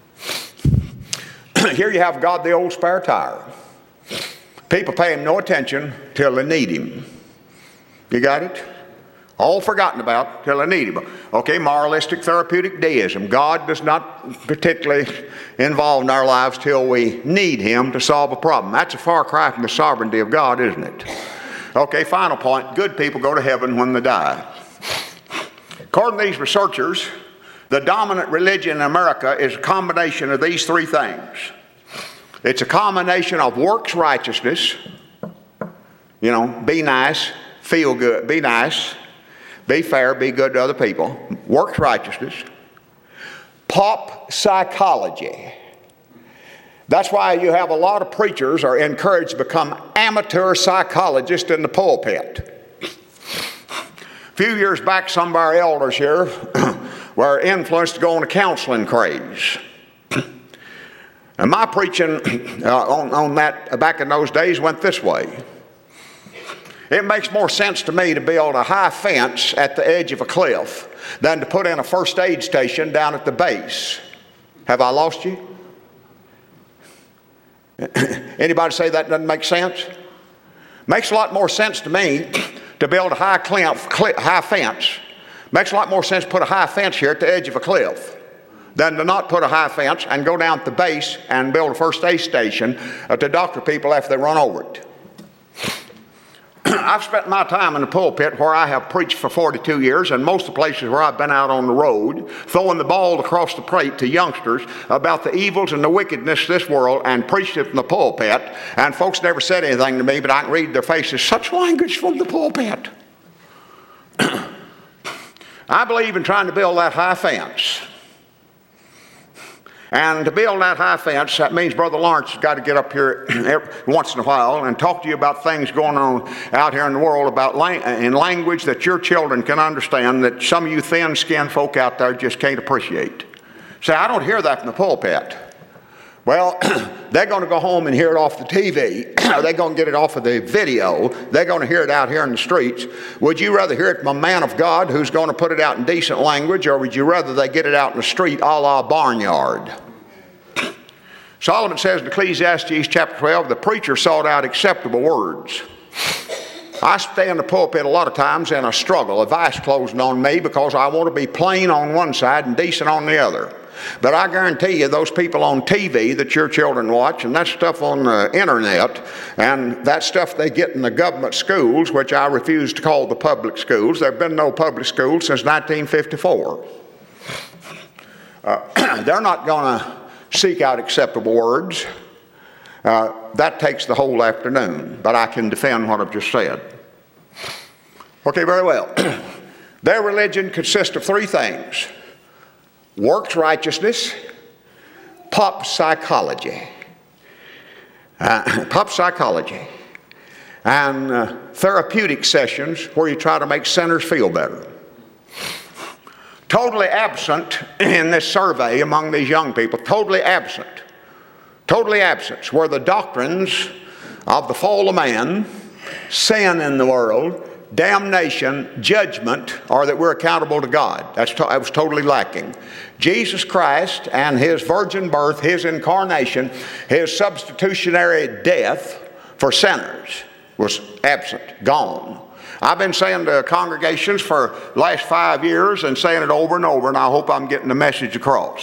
Here you have God the old spare tire. People pay him no attention till they need him. You got it? All forgotten about till they need him. Okay, moralistic therapeutic deism. God does not particularly involve in our lives till we need him to solve a problem. That's a far cry from the sovereignty of God, isn't it? Okay, final point. Good people go to heaven when they die. According to these researchers, the dominant religion in America is a combination of these 3 things. It's a combination of works righteousness, you know, be nice, feel good, be nice, be fair, be good to other people, works righteousness, pop psychology. That's why you have a lot of preachers are encouraged to become amateur psychologists in the pulpit. A few years back, some of our elders here were influenced to go on a counseling craze. And my preaching on that back in those days went this way. It makes more sense to me to build a high fence at the edge of a cliff than to put in a first aid station down at the base. Have I lost you? Anybody say that doesn't make sense? Makes a lot more sense to me to build a high fence. Makes a lot more sense to put a high fence here at the edge of a cliff than to not put a high fence and go down at the base and build a first aid station to doctor people after they run over it. I've spent my time in the pulpit where I have preached for 42 years, and most of the places where I've been out on the road, throwing the ball across the plate to youngsters about the evils and the wickedness of this world, and preached it from the pulpit, and folks never said anything to me, but I can read their faces, such language from the pulpit. I believe in trying to build that high fence. And to build that high fence, that means Brother Lawrence has got to get up here every once in a while and talk to you about things going on out here in the world about in language that your children can understand, that some of you thin-skinned folk out there just can't appreciate. Say, I don't hear that from the pulpit. Well, they're going to go home and hear it off the TV. They're going to get it off of the video. They're going to hear it out here in the streets. Would you rather hear it from a man of God who's going to put it out in decent language, or would you rather they get it out in the street a la barnyard? Solomon says in Ecclesiastes chapter 12, the preacher sought out acceptable words. I stay in the pulpit a lot of times in a struggle, a vice closing on me, because I want to be plain on one side and decent on the other. But I guarantee you, those people on TV that your children watch, and that stuff on the internet, and that stuff they get in the government schools, which I refuse to call the public schools. There have been no public schools since 1954. They're not going to seek out acceptable words. That takes the whole afternoon, but I can defend what I've just said. Okay, very well. Their religion consists of three things: works righteousness, pop psychology, and therapeutic sessions where you try to make sinners feel better. Totally absent in this survey among these young people, totally absent were the doctrines of the fall of man, sin in the world, damnation, judgment, or that we're accountable to God. That was totally lacking. Jesus Christ and His virgin birth, His incarnation, His substitutionary death for sinners was absent, gone. I've been saying to congregations for the last 5 years and saying it over and over, and I hope I'm getting the message across.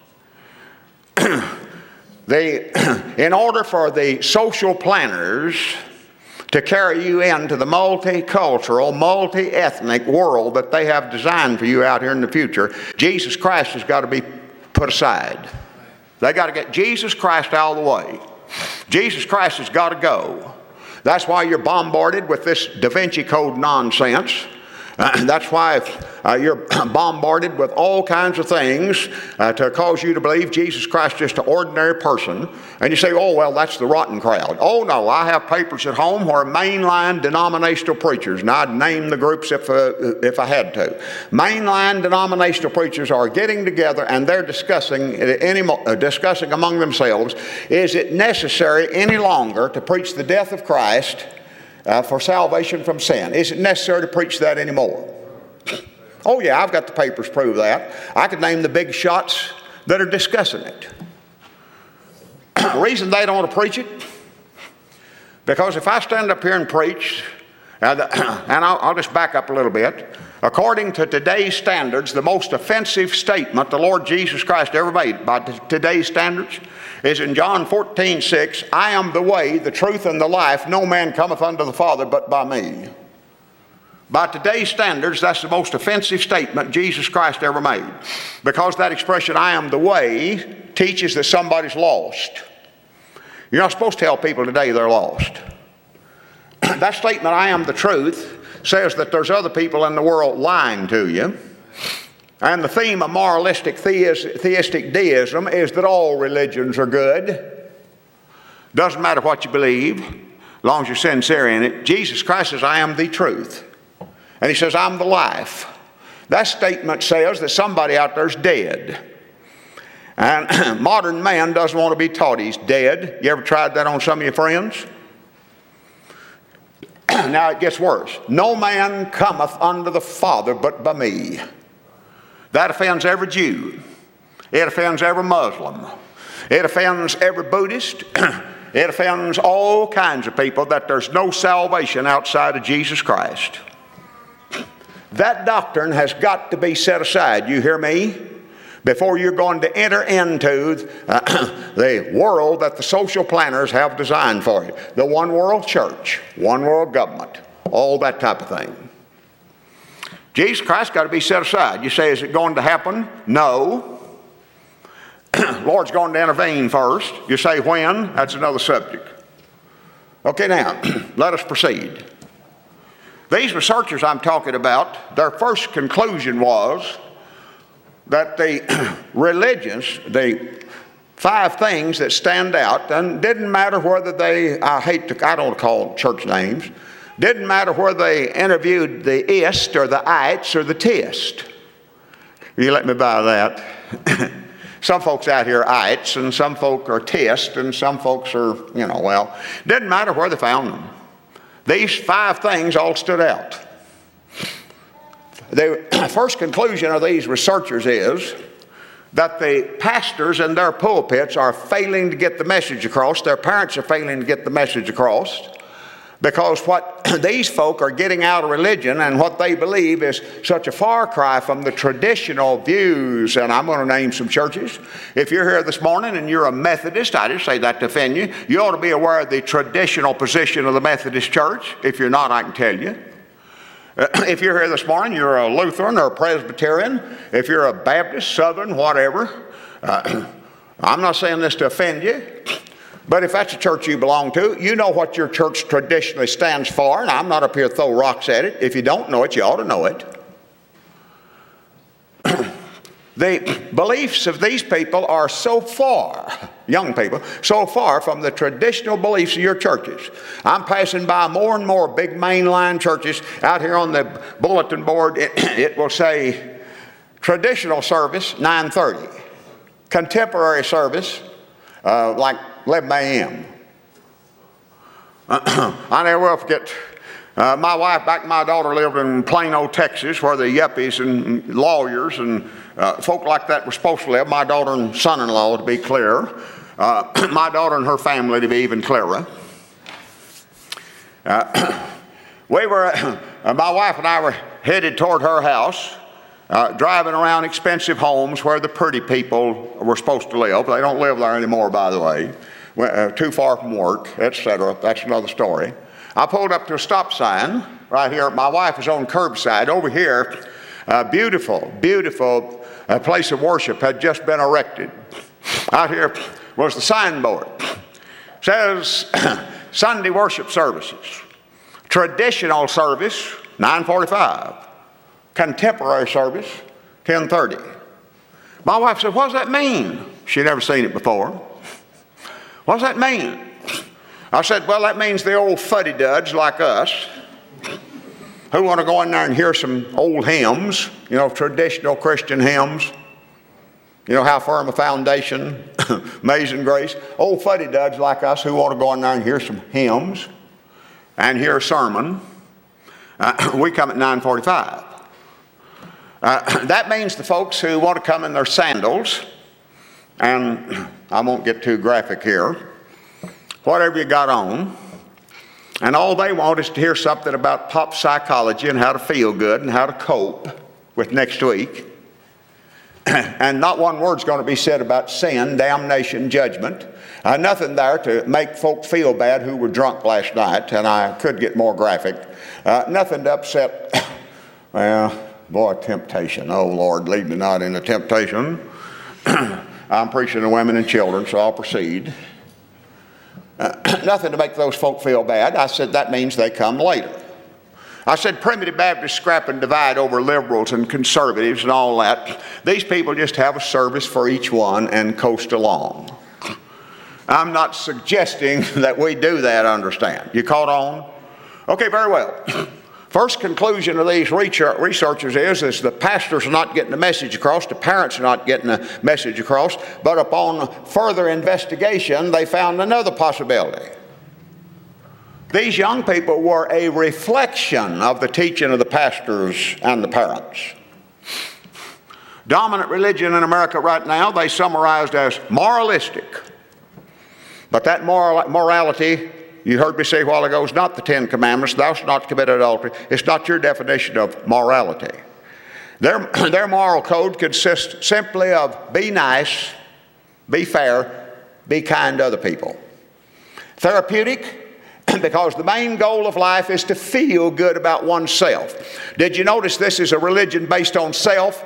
In order for the social planners to carry you into the multicultural, multi-ethnic world that they have designed for you out here in the future, Jesus Christ has got to be put aside. They got to get Jesus Christ out of the way. Jesus Christ has got to go. That's why you're bombarded with this Da Vinci Code nonsense. That's why you're bombarded with all kinds of things to cause you to believe Jesus Christ is just an ordinary person. And you say, oh, well, that's the rotten crowd. Oh, no, I have papers at home where mainline denominational preachers, and I'd name the groups if I had to. Mainline denominational preachers are getting together and they're discussing among themselves, is it necessary any longer to preach the death of Christ for salvation from sin? Is it necessary to preach that anymore? Oh yeah, I've got the papers prove that. I could name the big shots that are discussing it. The reason they don't want to preach it, because if I stand up here and preach, and I'll just back up a little bit, according to today's standards, the most offensive statement the Lord Jesus Christ ever made by today's standards is in John 14:6, I am the way, the truth, and the life. No man cometh unto the Father but by me. By today's standards, that's the most offensive statement Jesus Christ ever made. Because that expression, I am the way, teaches that somebody's lost. You're not supposed to tell people today they're lost. That statement, I am the truth, says that there's other people in the world lying to you. And the theme of moralistic theistic deism is that all religions are good. Doesn't matter what you believe, as long as you're sincere in it. Jesus Christ says, I am the truth. And He says, I'm the life. That statement says that somebody out there's dead. And modern man doesn't want to be taught he's dead. You ever tried that on some of your friends? Now it gets worse. No man cometh unto the Father but by me. That offends every Jew. It offends every Muslim. It offends every Buddhist. It offends all kinds of people that there's no salvation outside of Jesus Christ. That doctrine has got to be set aside, you hear me? Before you're going to enter into the world that the social planners have designed for you. The one world church, one world government, all that type of thing. Jesus Christ got to be set aside. You say, is it going to happen? No. Lord's going to intervene first. You say when? That's another subject. Okay, now, let us proceed. These researchers I'm talking about, their first conclusion was that the religions, the 5 things that stand out, and didn't matter whether they, I don't call church names, didn't matter whether they interviewed the ist or the ites or the tist. You let me buy that. Some folks out here are ites, and some folk are tist, and some folks are, well, didn't matter where they found them. These 5 things all stood out. The first conclusion of these researchers is that the pastors in their pulpits are failing to get the message across. Their parents are failing to get the message across, because what these folk are getting out of religion and what they believe is such a far cry from the traditional views. And I'm going to name some churches. If you're here this morning and you're a Methodist, I didn't say that to offend you. You ought to be aware of the traditional position of the Methodist Church. If you're not, I can tell you. If you're here this morning, you're a Lutheran or a Presbyterian. If you're a Baptist, Southern, whatever. I'm not saying this to offend you. But if that's a church you belong to, you know what your church traditionally stands for, and I'm not up here to throw rocks at it. If you don't know it, you ought to know it. The beliefs of these people are so far, young people, so far from the traditional beliefs of your churches. I'm passing by more and more big mainline churches. Out here on the bulletin board, it will say traditional service, 9:30. Contemporary service, like 11 a.m. I never will forget, my wife, back my daughter lived in Plano, Texas, where the yuppies and lawyers and folk like that were supposed to live. My daughter and son-in-law, to be clear. My daughter and her family, to be even clearer. We were, my wife and I were headed toward her house, driving around expensive homes where the pretty people were supposed to live. They don't live there anymore, by the way. Too far from work, etc. That's another story. I pulled up to a stop sign right here. My wife was on curbside. Over here, a beautiful, beautiful place of worship had just been erected. Out here was the signboard. It says Sunday worship services. Traditional service, 9:45. Contemporary service, 10:30. My wife said, "What does that mean?" She'd never seen it before. "What does that mean?" I said, "Well, that means the old fuddy-dudds like us who want to go in there and hear some old hymns, traditional Christian hymns. How firm a foundation, amazing grace. Old fuddy-dudds like us who want to go in there and hear some hymns and hear a sermon. We come at 9:45. That means the folks who want to come in their sandals, and I won't get too graphic here, whatever you got on, and all they want is to hear something about pop psychology and how to feel good and how to cope with next week. And not one word's going to be said about sin, damnation, judgment. Nothing there to make folk feel bad who were drunk last night, and I could get more graphic. Nothing to upset, temptation. Oh, Lord, lead me not into temptation. I'm preaching to women and children, so I'll proceed. Nothing to make those folk feel bad. I said that means they come later. I said primitive Baptists scrap and divide over liberals and conservatives and all that. These people just have a service for each one and coast along. I'm not suggesting that we do that, understand. You caught on? Okay, very well. First conclusion of these researchers is the pastors are not getting the message across, the parents are not getting the message across, but upon further investigation, they found another possibility. These young people were a reflection of the teaching of the pastors and the parents. Dominant religion in America right now, they summarized as moralistic. But that morality, you heard me say a while ago, is not the Ten Commandments. Thou shalt not commit adultery. It's not your definition of morality. Their moral code consists simply of be nice, be fair, be kind to other people. Therapeutic, because the main goal of life is to feel good about oneself. Did you notice this is a religion based on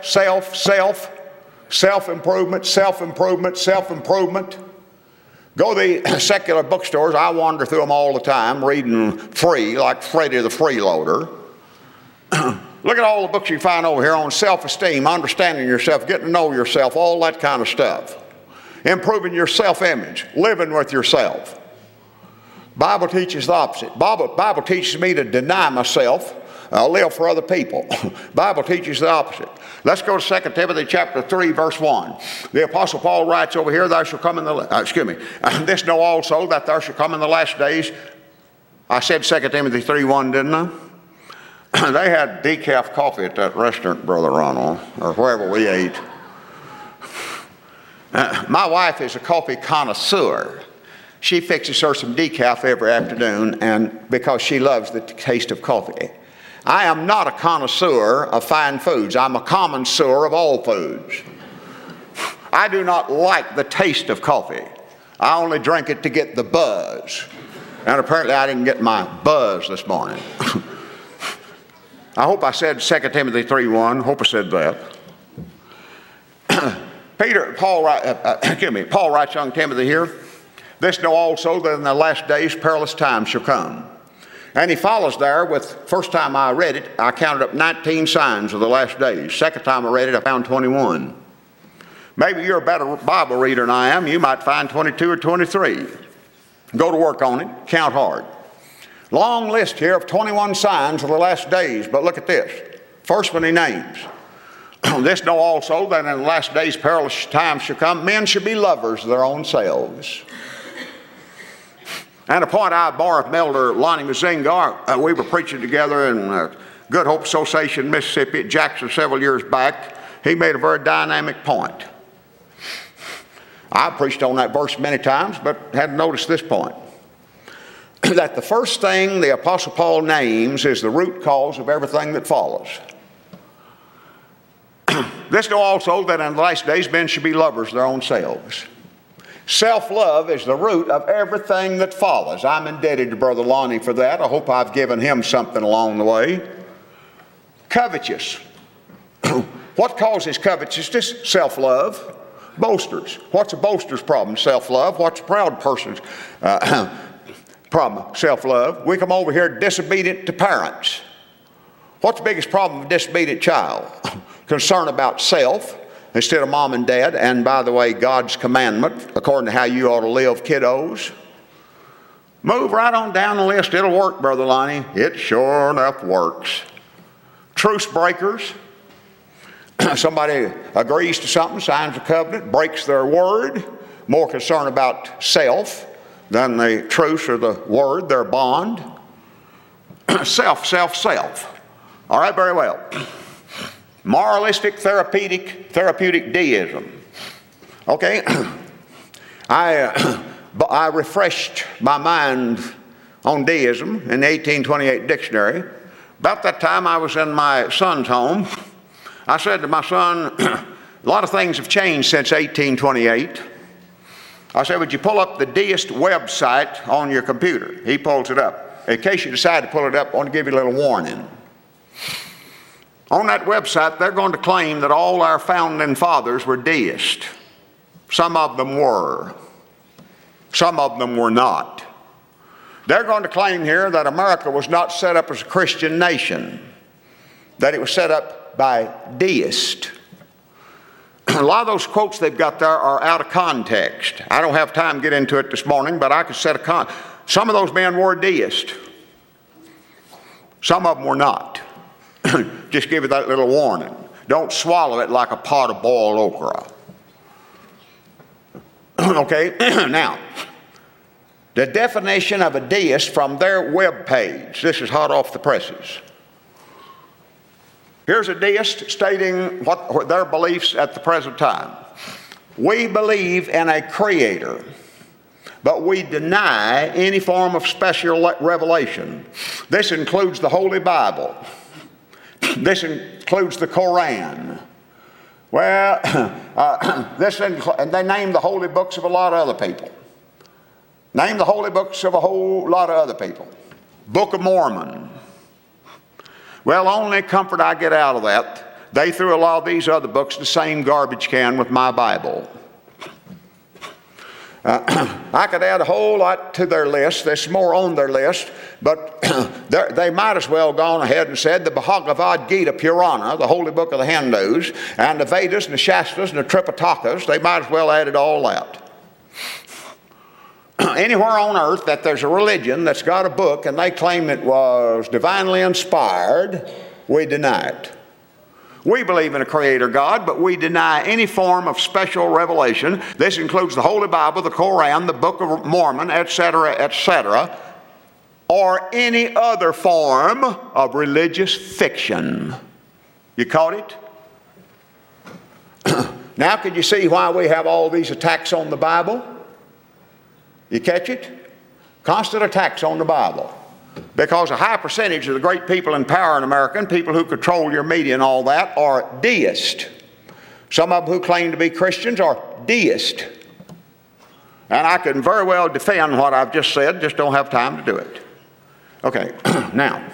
self-improvement, self-improvement, self-improvement? Go to the secular bookstores. I wander through them all the time, reading free, like Freddie the Freeloader. Look at all the books you find over here on self-esteem, understanding yourself, getting to know yourself, all that kind of stuff. Improving your self-image, living with yourself. Bible teaches the opposite. Bible teaches me to deny myself, live for other people. Bible teaches the opposite. Let's go to 2 Timothy chapter 3, verse 1. The Apostle Paul writes over here, thou shalt come in the, this know also that thou shalt come in the last days. I said 2 Timothy 3, 1, didn't I? They had decaf coffee at that restaurant, Brother Ronald, or wherever we ate. My wife is a coffee connoisseur. She fixes her some decaf every afternoon, and because she loves the taste of coffee. I am not a connoisseur of fine foods. I'm a connoisseur of all foods. I do not like the taste of coffee. I only drink it to get the buzz. And apparently I didn't get my buzz this morning. I hope I said 2 Timothy 3:1. Hope I said that. Paul writes young Timothy here, this know also that in the last days perilous times shall come. And he follows there with, first time I read it, I counted up 19 signs of the last days. Second time I read it, I found 21. Maybe you're a better Bible reader than I am. You might find 22 or 23. Go to work on it. Count hard. Long list here of 21 signs of the last days, but look at this. First one he names. This know also that in the last days perilous times shall come. Men shall be lovers of their own selves. And a point I borrowed from Elder Lonnie Mazinga, we were preaching together in Good Hope Association, Mississippi at Jackson several years back. He made a very dynamic point. I preached on that verse many times, but hadn't noticed this point. That the first thing the Apostle Paul names is the root cause of everything that follows. This know also that in the last days men should be lovers of their own selves. Self-love is the root of everything that follows. I'm indebted to Brother Lonnie for that. I hope I've given him something along the way. Covetous. What causes covetousness? Self-love. Boasters. What's a boaster's problem? Self-love. What's a proud person's problem? Self-love. We come over here disobedient to parents. What's the biggest problem with a disobedient child? Concern about self instead of mom and dad, and by the way, God's commandment, according to how you ought to live, kiddos. Move right on down the list. It'll work, Brother Lonnie. It sure enough works. Truce breakers. Somebody agrees to something, signs a covenant, breaks their word, more concerned about self than the truce or the word, their bond. Self. All right, very well. Moralistic, therapeutic deism. Okay, I refreshed my mind on deism in the 1828 dictionary. About that time I was in my son's home. I said to my son, a lot of things have changed since 1828. I said, would you pull up the deist website on your computer? He pulls it up. In case you decide to pull it up, I want to give you a little warning. On that website, they're going to claim that all our founding fathers were deists. Some of them were. Some of them were not. They're going to claim here that America was not set up as a Christian nation, that it was set up by deists. A lot of those quotes they've got there are out of context. I don't have time to get into it this morning, but I could set a some of those men were deists. Some of them were not. Just give you that little warning. Don't swallow it like a pot of boiled okra. Okay, now, the definition of a deist from their web page. This is hot off the presses. Here's a deist stating what their beliefs at the present time. We believe in a creator, but we deny any form of special revelation. This includes the Holy Bible. This includes the Koran. Well, and they name the holy books of a lot of other people. Name the holy books of a whole lot of other people. Book of Mormon. Well, only comfort I get out of that, they threw a lot of these other books in the same garbage can with my Bible. I could add a whole lot to their list. There's more on their list, but they might as well gone ahead and said the Bhagavad Gita Purana, the holy book of the Hindus, and the Vedas and the Shastras and the Tripitakas, they might as well added all that. Anywhere on earth that there's a religion that's got a book and they claim it was divinely inspired, we deny it. We believe in a creator God, but we deny any form of special revelation. This includes the Holy Bible, the Koran, the Book of Mormon, etc., or any other form of religious fiction. You caught it? Now, could you see why we have all these attacks on the Bible? You catch it? Constant attacks on the Bible. Because a high percentage of the great people in power in America, and people who control your media and all that, are deists. Some of them who claim to be Christians are deists. And I can very well defend what I've just said, just don't have time to do it. Okay, now,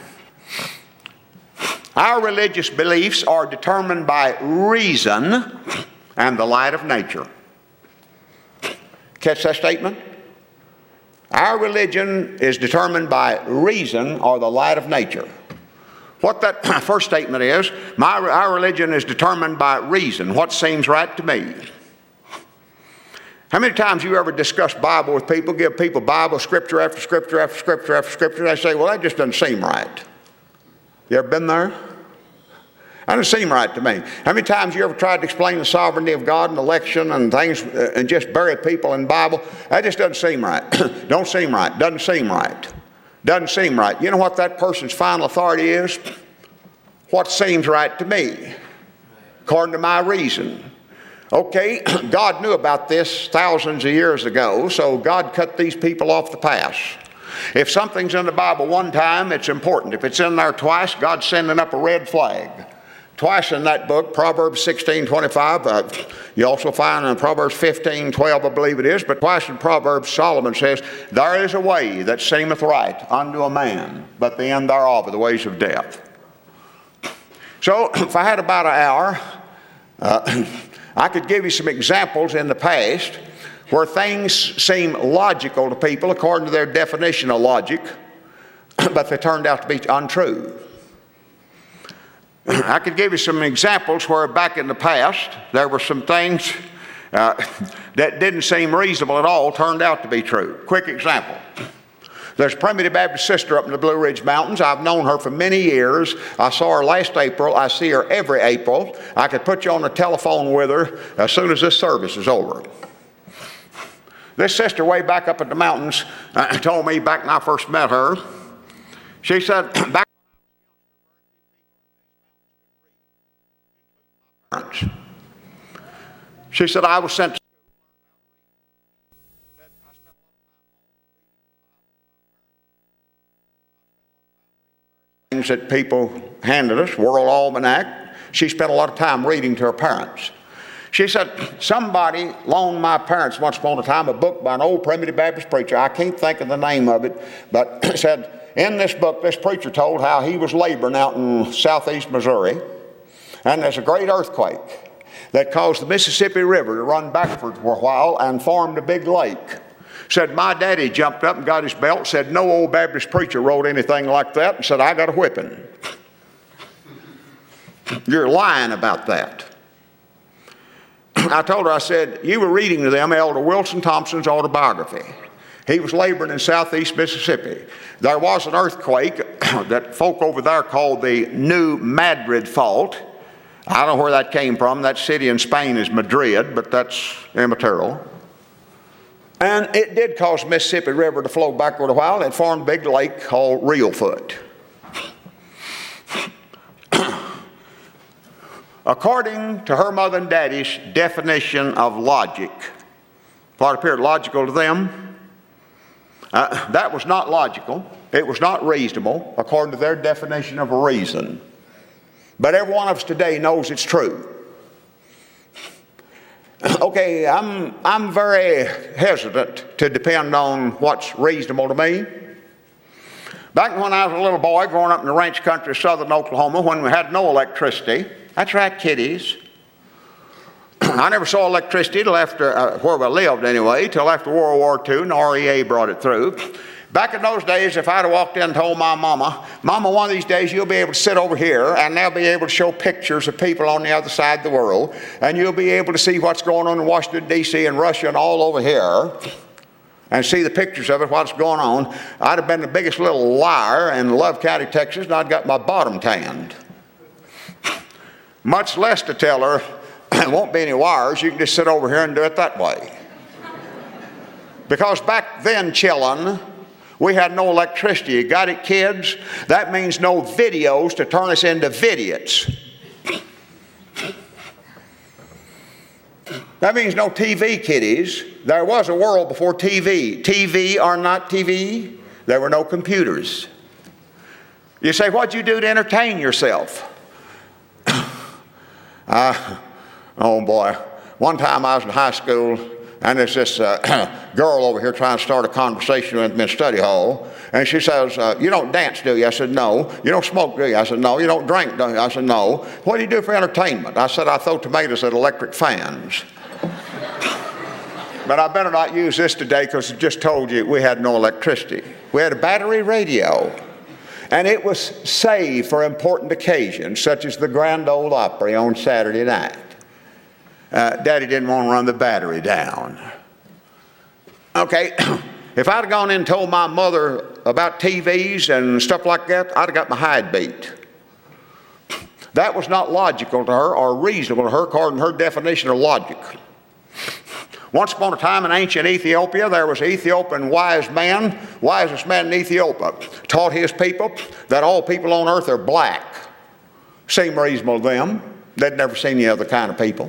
our religious beliefs are determined by reason and the light of nature. Catch that statement? Our religion is determined by reason or the light of nature. What that first statement is, our religion is determined by reason, what seems right to me. How many times you ever discuss Bible with people, give people Bible, scripture after scripture after scripture after scripture, and they say, well, that just doesn't seem right. You ever been there? That doesn't seem right to me. How many times you ever tried to explain the sovereignty of God and election and things and just bury people in the Bible? That just doesn't seem right. Don't seem right. Doesn't seem right. Doesn't seem right. You know what that person's final authority is? What seems right to me, according to my reason. Okay, God knew about this thousands of years ago, so God cut these people off the pass. If something's in the Bible one time, it's important. If it's in there twice, God's sending up a red flag. Twice in that book, Proverbs 16:25, you also find in Proverbs 15:12, I believe it is, but twice in Proverbs, Solomon says, there is a way that seemeth right unto a man, but the end thereof are the ways of death. So, if I had about an hour, I could give you some examples in the past where things seem logical to people according to their definition of logic, but they turned out to be untrue. I could give you some examples where back in the past there were some things that didn't seem reasonable at all turned out to be true. Quick example. There's a Primitive Baptist sister up in the Blue Ridge Mountains. I've known her for many years. I saw her last April. I see her every April. I could put you on the telephone with her as soon as this service is over. This sister way back up in the mountains told me back when I first met her, she said, back she said, I was sent to things that people handed us, World Almanac. She spent a lot of time reading to her parents. She said, somebody loaned my parents once upon a time a book by an old Primitive Baptist preacher. I can't think of the name of it, but said, in this book, this preacher told how he was laboring out in southeast Missouri, and there's a great earthquake that caused the Mississippi River to run backward for a while and formed a big lake. Said, my daddy jumped up and got his belt, said, no old Baptist preacher wrote anything like that, and said, I got a whipping. You're lying about that. I told her, I said, you were reading to them Elder Wilson Thompson's autobiography. He was laboring in southeast Mississippi. There was an earthquake that folk over there called the New Madrid Fault. I don't know where that came from. That city in Spain is Madrid, but that's immaterial. And it did cause the Mississippi River to flow backward a while and formed a big lake called Reelfoot. According to her mother and daddy's definition of logic, what appeared logical to them, that was not logical. It was not reasonable according to their definition of a reason. But every one of us today knows it's true. Okay, I'm very hesitant to depend on what's reasonable to me. Back when I was a little boy growing up in the ranch country of southern Oklahoma when we had no electricity, that's right, kiddies. I never saw electricity till after, where we lived anyway, till after World War II, and the REA brought it through. Back in those days, if I'd have walked in and told my mama, Mama, one of these days you'll be able to sit over here and they'll be able to show pictures of people on the other side of the world, and you'll be able to see what's going on in Washington, D.C. and Russia and all over here, and see the pictures of it, what's going on, I'd have been the biggest little liar in Love County, Texas, and I'd got my bottom tanned. Much less to tell her, there won't be any wires, you can just sit over here and do it that way. Because back then, chillin', we had no electricity. You got it, kids? That means no videos to turn us into vidiots. That means no TV, kiddies. There was a world before TV. TV or not TV, there were no computers. You say, what'd you do to entertain yourself? Oh boy. One time I was in high school, and there's this girl over here trying to start a conversation with me in study hall. And she says, you don't dance, do you? I said, no. You don't smoke, do you? I said, no. You don't drink, do you? I said, no. What do you do for entertainment? I said, I throw tomatoes at electric fans. But I better not use this today because I just told you we had no electricity. We had a battery radio. And it was saved for important occasions, such as the Grand Ole Opry on Saturday night. Daddy didn't want to run the battery down. Okay, if I'd have gone in and told my mother about TVs and stuff like that, I'd have got my hide beat. That was not logical to her or reasonable to her according to her definition of logic. Once upon a time in ancient Ethiopia, there was an Ethiopian wise man, wisest man in Ethiopia, taught his people that all people on earth are black. Seemed reasonable to them. They'd never seen any other kind of people.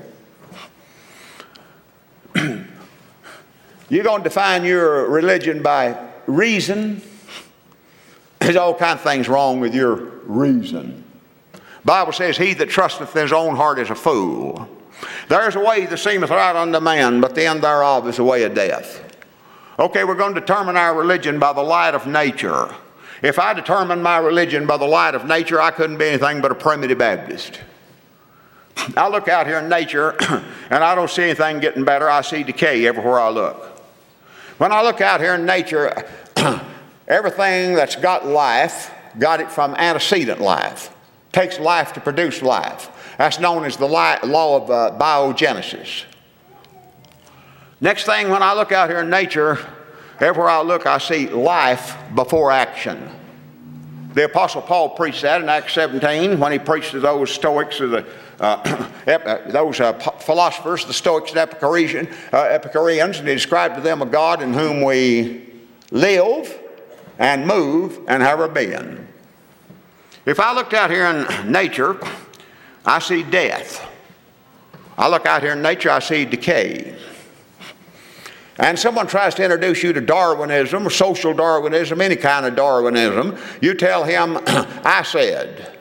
You're going to define your religion by reason. There's all kinds of things wrong with your reason. The Bible says, he that trusteth in his own heart is a fool. There's a way that seemeth right unto man, but the end thereof is the way of death. Okay, we're going to determine our religion by the light of nature. If I determined my religion by the light of nature, I couldn't be anything but a primitive Baptist. I look out here in nature, and I don't see anything getting better. I see decay everywhere I look. When I look out here in nature, everything that's got life, got it from antecedent life. Takes life to produce life. That's known as the law of biogenesis. Next thing, when I look out here in nature, everywhere I look, I see life before action. The Apostle Paul preached that in Acts 17 when he preached to those Stoics, those philosophers, the Stoics and Epicureans, and he described to them a God in whom we live and move and have our being. If I looked out here in nature, I see death. I look out here in nature, I see decay. And someone tries to introduce you to Darwinism or social Darwinism, any kind of Darwinism, you tell him, I said.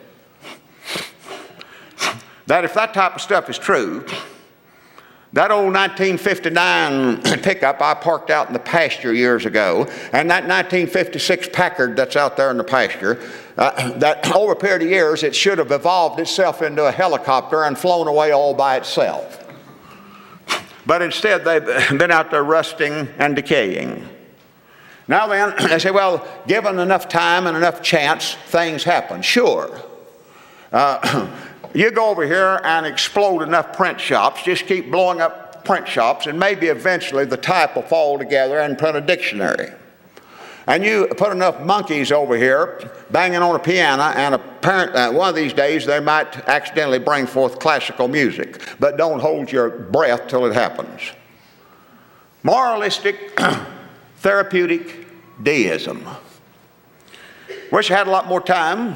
That if that type of stuff is true, that old 1959 pickup I parked out in the pasture years ago, and that 1956 Packard that's out there in the pasture, that over a period of years it should have evolved itself into a helicopter and flown away all by itself. But instead they've been out there rusting and decaying. Now then, they say, well, given enough time and enough chance, things happen. Sure. You go over here and explode enough print shops, just keep blowing up print shops, and maybe eventually the type will fall together and print a dictionary. And you put enough monkeys over here banging on a piano, and apparently one of these days they might accidentally bring forth classical music. But don't hold your breath till it happens. Moralistic, therapeutic deism. Wish I had a lot more time.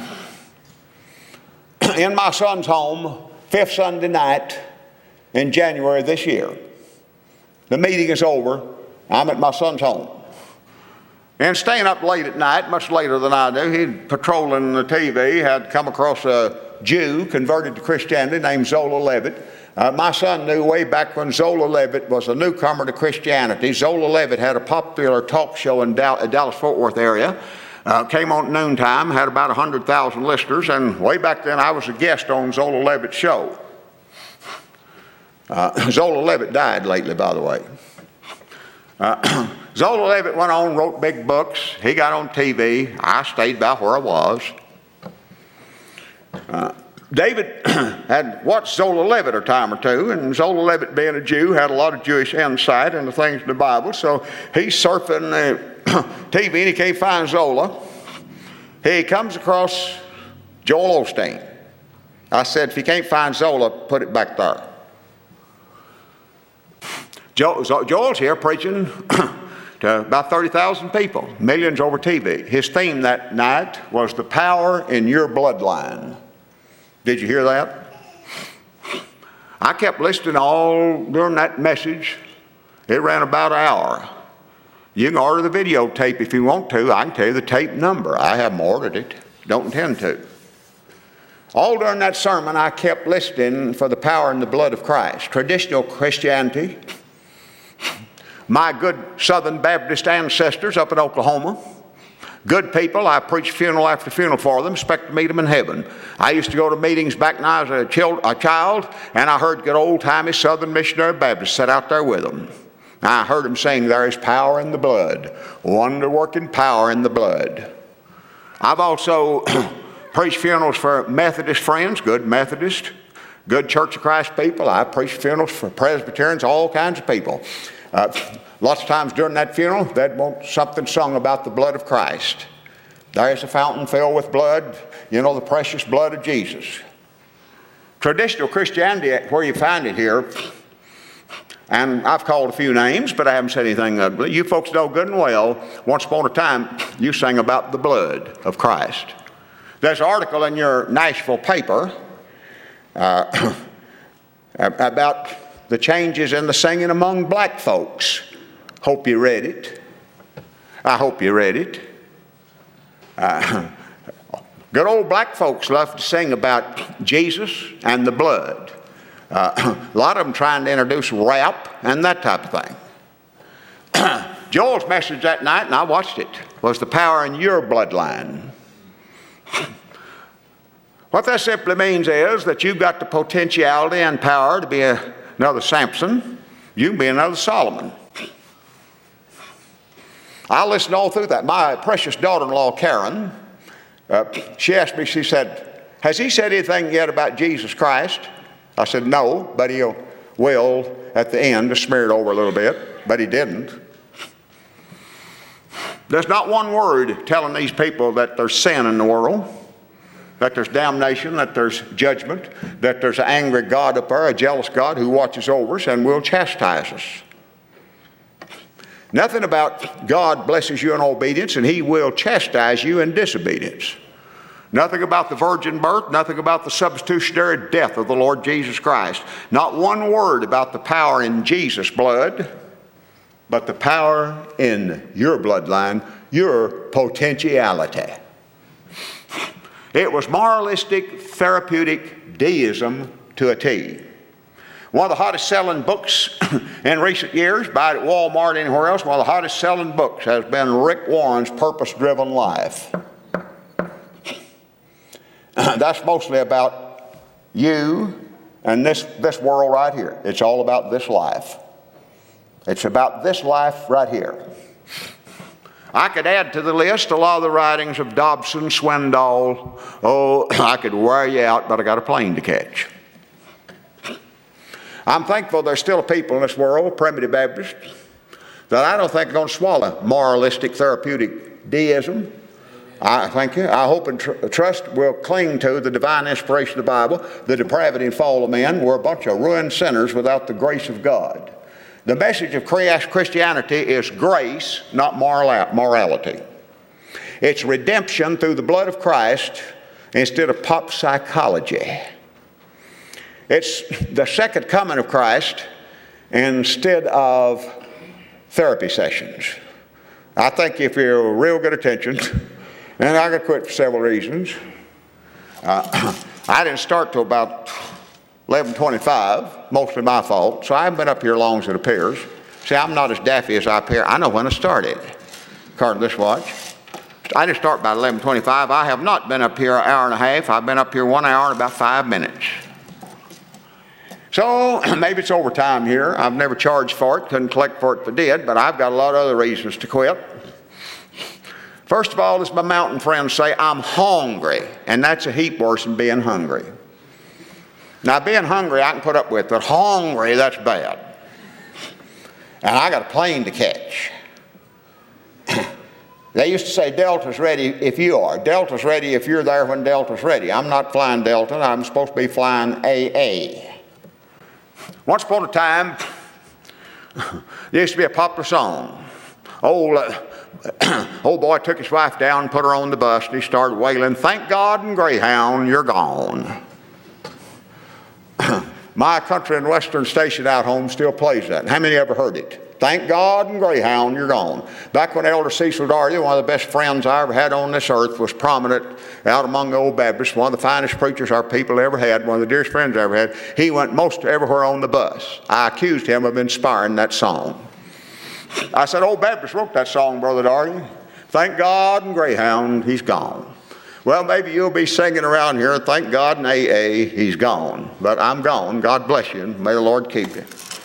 In my son's home, 5th Sunday night in January this year. The meeting is over. I'm at my son's home. And staying up late at night, much later than I do, he'd patrolling the TV, had come across a Jew converted to Christianity named Zola Levitt. My son knew way back when Zola Levitt was a newcomer to Christianity. Zola Levitt had a popular talk show in Dallas-Fort Worth area. Came on at noontime, had about 100,000 listeners, and way back then I was a guest on Zola Levitt's show. Zola Levitt died lately, by the way. Zola Levitt went on, wrote big books. He got on TV. I stayed about where I was. David had watched Zola Levitt a time or two, and Zola Levitt, being a Jew, had a lot of Jewish insight into things in the Bible, so he's surfing TV and he can't find Zola. He comes across Joel Osteen. I said, if you can't find Zola, put it back there. Joel's here preaching to about 30,000 people, millions over TV. His theme that night was the power in your bloodline. Did you hear that? I kept listening all during that message. It ran about an hour. You can order the videotape if you want to. I can tell you the tape number. I haven't ordered it. Don't intend to. All during that sermon, I kept listening for the power in the blood of Christ. Traditional Christianity. My good Southern Baptist ancestors up in Oklahoma. Good people. I preached funeral after funeral for them. Expect to meet them in heaven. I used to go to meetings back when I was a child, and I heard good old-timey Southern missionary Baptists sit out there with them. I heard them sing, there is power in the blood, wonder-working power in the blood. I've also preached funerals for Methodist friends, good Methodist, good Church of Christ people. I preached funerals for Presbyterians, all kinds of people. Lots of times during that funeral, they'd want something sung about the blood of Christ. There's a fountain filled with blood, you know, the precious blood of Jesus. Traditional Christianity, where you find it here, and I've called a few names, but I haven't said anything ugly. You folks know good and well, once upon a time, you sang about the blood of Christ. There's an article in your Nashville paper about the changes in the singing among black folks. Hope you read it. I hope you read it. Good old black folks love to sing about Jesus and the blood. A lot of them trying to introduce rap and that type of thing. Joel's message that night, and I watched it, was the power in your bloodline. What that simply means is that you've got the potentiality and power to be another Samson. You can be another Solomon. I listened all through that. My precious daughter-in-law, Karen, she asked me, she said, has he said anything yet about Jesus Christ? I said, no, but he will at the end to smear it over a little bit, but he didn't. There's not one word telling these people that there's sin in the world, that there's damnation, that there's judgment, that there's an angry God up there, a jealous God who watches over us and will chastise us. Nothing about God blesses you in obedience and he will chastise you in disobedience. Nothing about the virgin birth, nothing about the substitutionary death of the Lord Jesus Christ. Not one word about the power in Jesus' blood, but the power in your bloodline, your potentiality. It was moralistic, therapeutic deism to a T. One of the hottest selling books in recent years, buy it at Walmart, anywhere else, one of the hottest selling books has been Rick Warren's Purpose-Driven Life. That's mostly about you and this world right here. It's all about this life. It's about this life right here. I could add to the list a lot of the writings of Dobson, Swindoll. Oh, I could wear you out, but I got a plane to catch. I'm thankful there's still people in this world, primitive Baptists, that I don't think are going to swallow moralistic, therapeutic deism. I thank you. I hope and trust we'll cling to the divine inspiration of the Bible. The depravity and fall of man. We're a bunch of ruined sinners without the grace of God. The message of Christianity is grace, not morality. It's redemption through the blood of Christ instead of pop psychology. It's the second coming of Christ instead of therapy sessions. I think if you're real good attention, and I got quit for several reasons. I didn't start till about 11:25, mostly my fault, so I haven't been up here long as it appears. See, I'm not as daffy as I appear. I know when I started, according to this watch. I didn't start by 11:25. I have not been up here an hour and a half. I've been up here 1 hour and about 5 minutes. So maybe it's overtime here. I've never charged for it, couldn't collect for it if I did, but I've got a lot of other reasons to quit. First of all, as my mountain friends say, I'm hungry, and that's a heap worse than being hungry. Now, being hungry I can put up with, but hungry, that's bad. And I got a plane to catch. They used to say Delta's ready if you are. Delta's ready if you're there when Delta's ready. I'm not flying Delta. I'm supposed to be flying AA. Once upon a time, there used to be a popular song. Old boy took his wife down and put her on the bus, and he started wailing, "Thank God and Greyhound, you're gone." My country and western station out home still plays that. And how many ever heard it? Thank God and Greyhound, you're gone. Back when Elder Cecil Daugherty, one of the best friends I ever had on this earth, was prominent out among the old Baptists, one of the finest preachers our people ever had, one of the dearest friends I ever had. He went most everywhere on the bus. I accused him of inspiring that song. I said, old Baptist wrote that song, Brother Daugherty. Thank God and Greyhound, he's gone. Well, maybe you'll be singing around here, thank God and AA, he's gone. But I'm gone. God bless you, and may the Lord keep you.